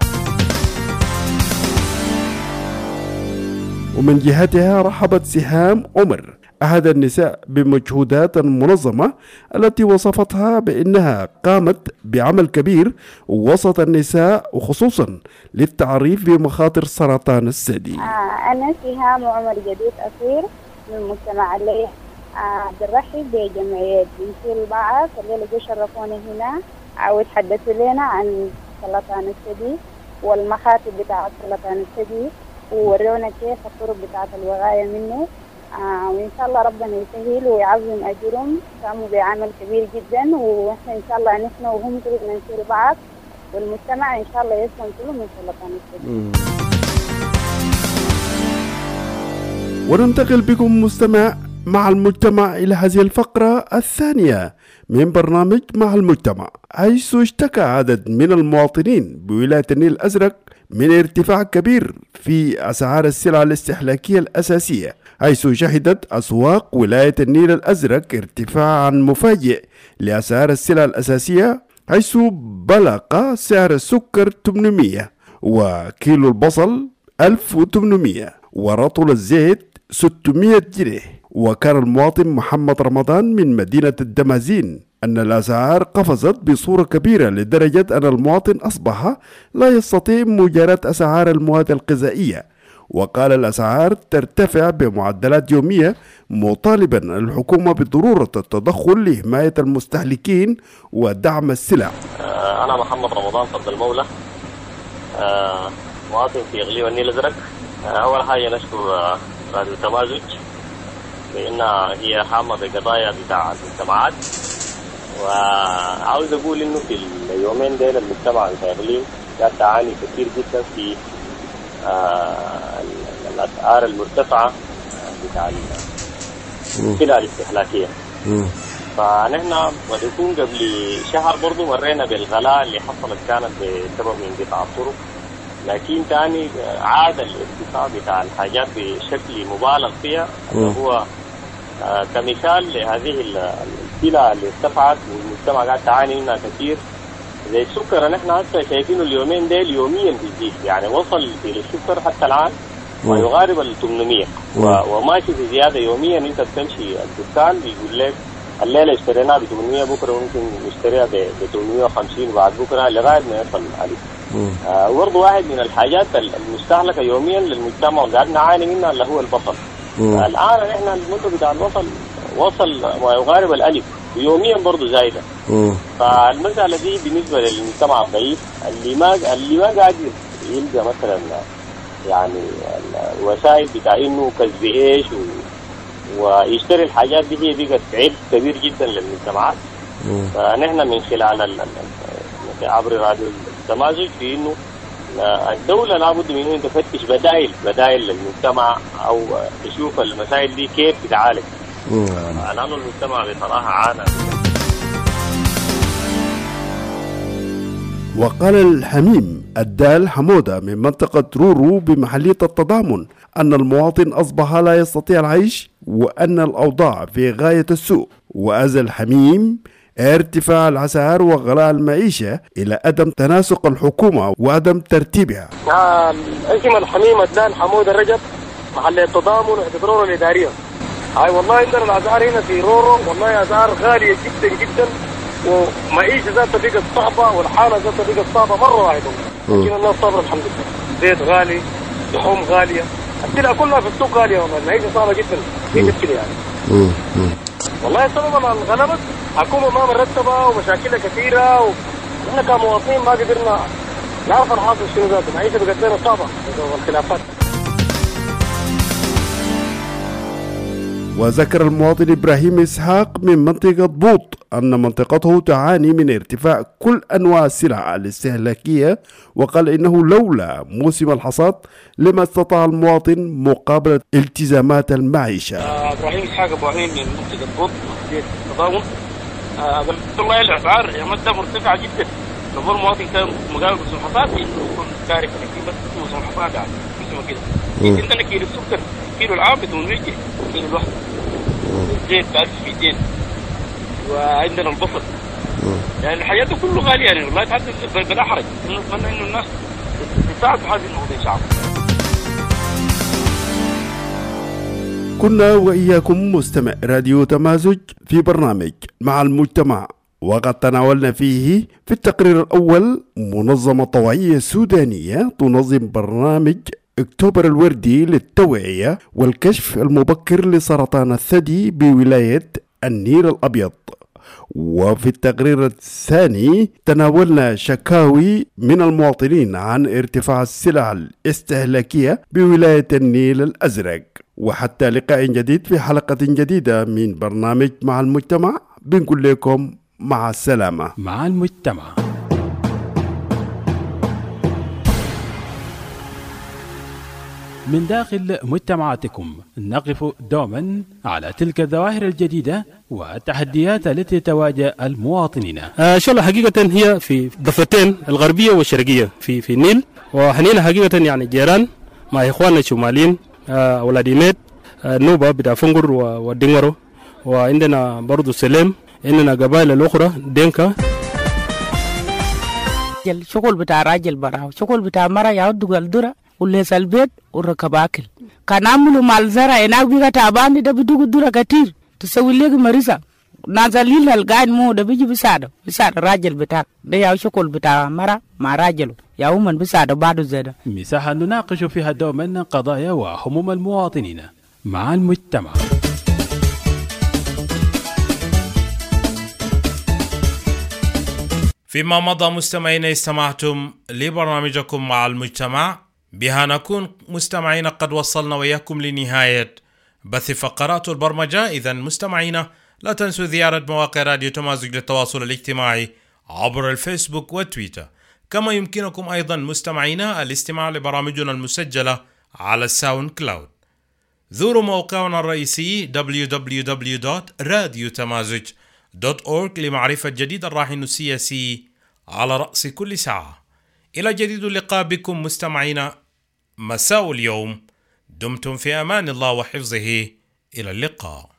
ومن جهتها رحبت سهام عمر أحد النساء بمجهودات منظمة التي وصفتها بأنها قامت بعمل كبير وسط النساء وخصوصا للتعريف بمخاطر سرطان الثدي. آه أنا سهام عمر جديد أصير من المجتمع اللي آه برحب بجمعية بنتي البعث اللي جو شرفوني هنا وتحدثوا لنا عن سرطان الثدي والمخاطر بتاعة سرطان الثدي وورونا كيف الطرق بتاعة الوقاية منه. آه وإن شاء الله ربنا يسهل ويعظم أجرهم، قاموا بعمل كبير جدا، وإحنا إن شاء الله نحن وهم كلنا ننصر بعض والمجتمع إن شاء الله يسلم كله من سرطان الثدي. وننتقل بكم مستمع مع المجتمع إلى هذه الفقرة الثانية من برنامج مع المجتمع، حيث اشتكى عدد من المواطنين بولاية النيل الأزرق من ارتفاع كبير في أسعار السلع الاستهلاكية الأساسية، حيث شهدت أسواق ولاية النيل الأزرق ارتفاعا مفاجئ لأسعار السلع الأساسية، حيث بلغ سعر السكر ثمانمئة وكيلو البصل ألف وثمانمئة ورطل الزيت ستمئة جنيه. وكان المواطن محمد رمضان من مدينة الدمازين أن الأسعار قفزت بصورة كبيرة لدرجة أن المواطن أصبح لا يستطيع مجاراة أسعار المواد الغذائية، وقال الأسعار ترتفع بمعدلات يومية، مطالبا الحكومة بضرورة التدخل لحماية المستهلكين ودعم السلع. أنا محمد رمضان فضل المولى، مواطن في إقليم النيل الأزرق. أول حاجة نشكر راديو تمازج لأنها هي حامة بقضايا بتاع المجتمعات، وعاوز أقول إنه في اليومين ديل المجتمع في إقليم قاعد تعاني كثير جدا في آه الأسعار المرتفعة بتاع السلع الاستهلاكية. فنحن ودكون قبل شهر برضو مرينا بالغلاء اللي حصلت كانت بسبب انقطاع الطرق، لكن تاني عاد الارتفاع بتاع الحاجات بشكل مبالغ فيها، اللي هو آه كمثال لهذه السلع اللي ارتفعت والمجتمع قاعد تعاني منها كثير زي السكر. نحن هسه شايفينه اليومين ديل يوميا بيزيد، يعني وصل في السكر حتى الآن ويغارب ال ثمانمئة وماشي في زيادة يوميا. انت بتمشي الدكان بيقول لك الليلة اشتريناها ب ثمانمئة، بكرة ممكن نشتريها ب ثمانمئة وخمسين وبعد بكرة لغاية ما يصل عليه. آه وبرضه واحد من الحاجات المستهلكة يوميا للمجتمع وقاعد نعاني منها اللي هو البصل. آه الآن احنا المنتج بتاع البصل وصل ويغارب الألف يوميا برضه زايدة. فالمسألة دي بالنسبة للمجتمع الضعيف اللي ما اللي ما قاعد يلقى مثلا يعني الوسائل بتاع انه كسب ايش و... ويشتري الحاجات دي، هي بقت عيب كبير جدا للمجتمعات. فنحن من خلال ال... عبر راديو التمازج في انه الدولة لابد من انه تفتش بدائل بدائل للمجتمع او تشوف المسائل دي كيف تتعالج، لأنه المجتمع بصراحة عانى. وقال الحميم الدال حمودة من منطقة رورو بمحلية التضامن أن المواطن أصبح لا يستطيع العيش وأن الأوضاع في غاية السوء، وأزل الحميم ارتفاع الأسعار وغلاء المعيشة إلى عدم تناسق الحكومة وعدم ترتيبها. اسم الحميم الدال حمودة رجب محلية التضامن وحدة رورو الإدارية. هاي والله عندنا الأسعار هنا في رورو والله أسعار غالية جدا جدا، ومعيشة ذاتها بقت صعبة والحالة ذاتها بقت صعبة مرة واحدة، لكن الناس صابرة الحمد لله. زيت غالي، لحوم غالية، السلع كلها في السوق غالية والله، المعيشة صعبة جدا في كده يعني. والله سبب الغلبة حكومة ما مرتبة ومشاكلها كثيرة، ونحن كمواطنين ما قدرنا نعرف الحاصل شنو ذاته، المعيشة بقت لنا صعبة والخلافات. وذكر المواطن إبراهيم إسحاق من منطقة بوط أن منطقته تعاني من ارتفاع كل أنواع السلع الاستهلاكية، وقال إنه لولا موسم الحصاد لما استطاع المواطن مقابلة التزامات المعيشة. آه إبراهيم إسحاق أبو عين من منطقة بوط في التضامن. آه والله الأسعار يا مدة مرتفعة جدا، لو المواطن كان مقابل موسم الحصاد يكون كارثة، لكن بس موسم الحصاد يعني موسم كده. عندنا كيلو السكر كيلو العام ب ثمانمئة جنيه كيلو الواحد، الزيت ب ألف ومئتين، وعندنا البصل. يعني الحاجات دي كله غالية يعني ما يتحدث بلا حرج، نتمنى انه الناس تساعد في هذه المواضيع. كنا وإياكم مستمع راديو تمازج في برنامج مع المجتمع، وقد تناولنا فيه في التقرير الأول منظمة طوعية سودانية تنظم برنامج اكتوبر الوردي للتوعية والكشف المبكر لسرطان الثدي بولاية النيل الأبيض. وفي التقرير الثاني تناولنا شكاوي من المواطنين عن ارتفاع السلع الاستهلاكية بولاية النيل الأزرق. وحتى لقاء جديد في حلقة جديدة من برنامج مع المجتمع، بنقول لكم مع السلامة. مع المجتمع. من داخل مجتمعاتكم نقف دوما على تلك الظواهر الجديدة والتحديات التي تواجه المواطنين. آه شغلة حقيقة هي في ضفتين الغربية والشرقية في في النيل، وحنينا حقيقة يعني جيران مع إخواننا الشماليين، آه أولاد إيميت، آه نوبة بتاع فنقر ودينغرو، وعندنا برضو سليم، عندنا قبائل الأخرى دينكا. شغل بتاع راجل براو، شغل بتاع مرة يعود الدرة وليس البيت وركب أكل. كان عملوا مال زرع هناك بيجا تعبان ده بدو الدرة كتير تسوي لك مريسة نازلين القاعد مو ده بيجي بيساعده بيساعد الراجل بتاعك ده يا شغل بتاع مرة مع راجله يا ومن بيساعده بعده زيادة. مساحة نناقش فيها دوما قضايا وهموم المواطنين مع المجتمع. فيما مضى مستمعين استمعتم لبرنامجكم مع المجتمع، بها نكون مستمعين قد وصلنا وياكم لنهاية بث فقرات البرمجة. إذن مستمعين لا تنسوا زيارة مواقع راديو تمازج للتواصل الاجتماعي عبر الفيسبوك والتويتر، كما يمكنكم أيضا مستمعين الاستماع لبرامجنا المسجلة على الساوند كلاود. زوروا موقعنا الرئيسي دبليو دبليو دبليو دوت راديو تمازج دوت أورج لمعرفة جديد الراهن السياسي على رأس كل ساعة. إلى جديد اللقاء بكم مستمعينا مساء اليوم، دمتم في أمان الله وحفظه. إلى اللقاء.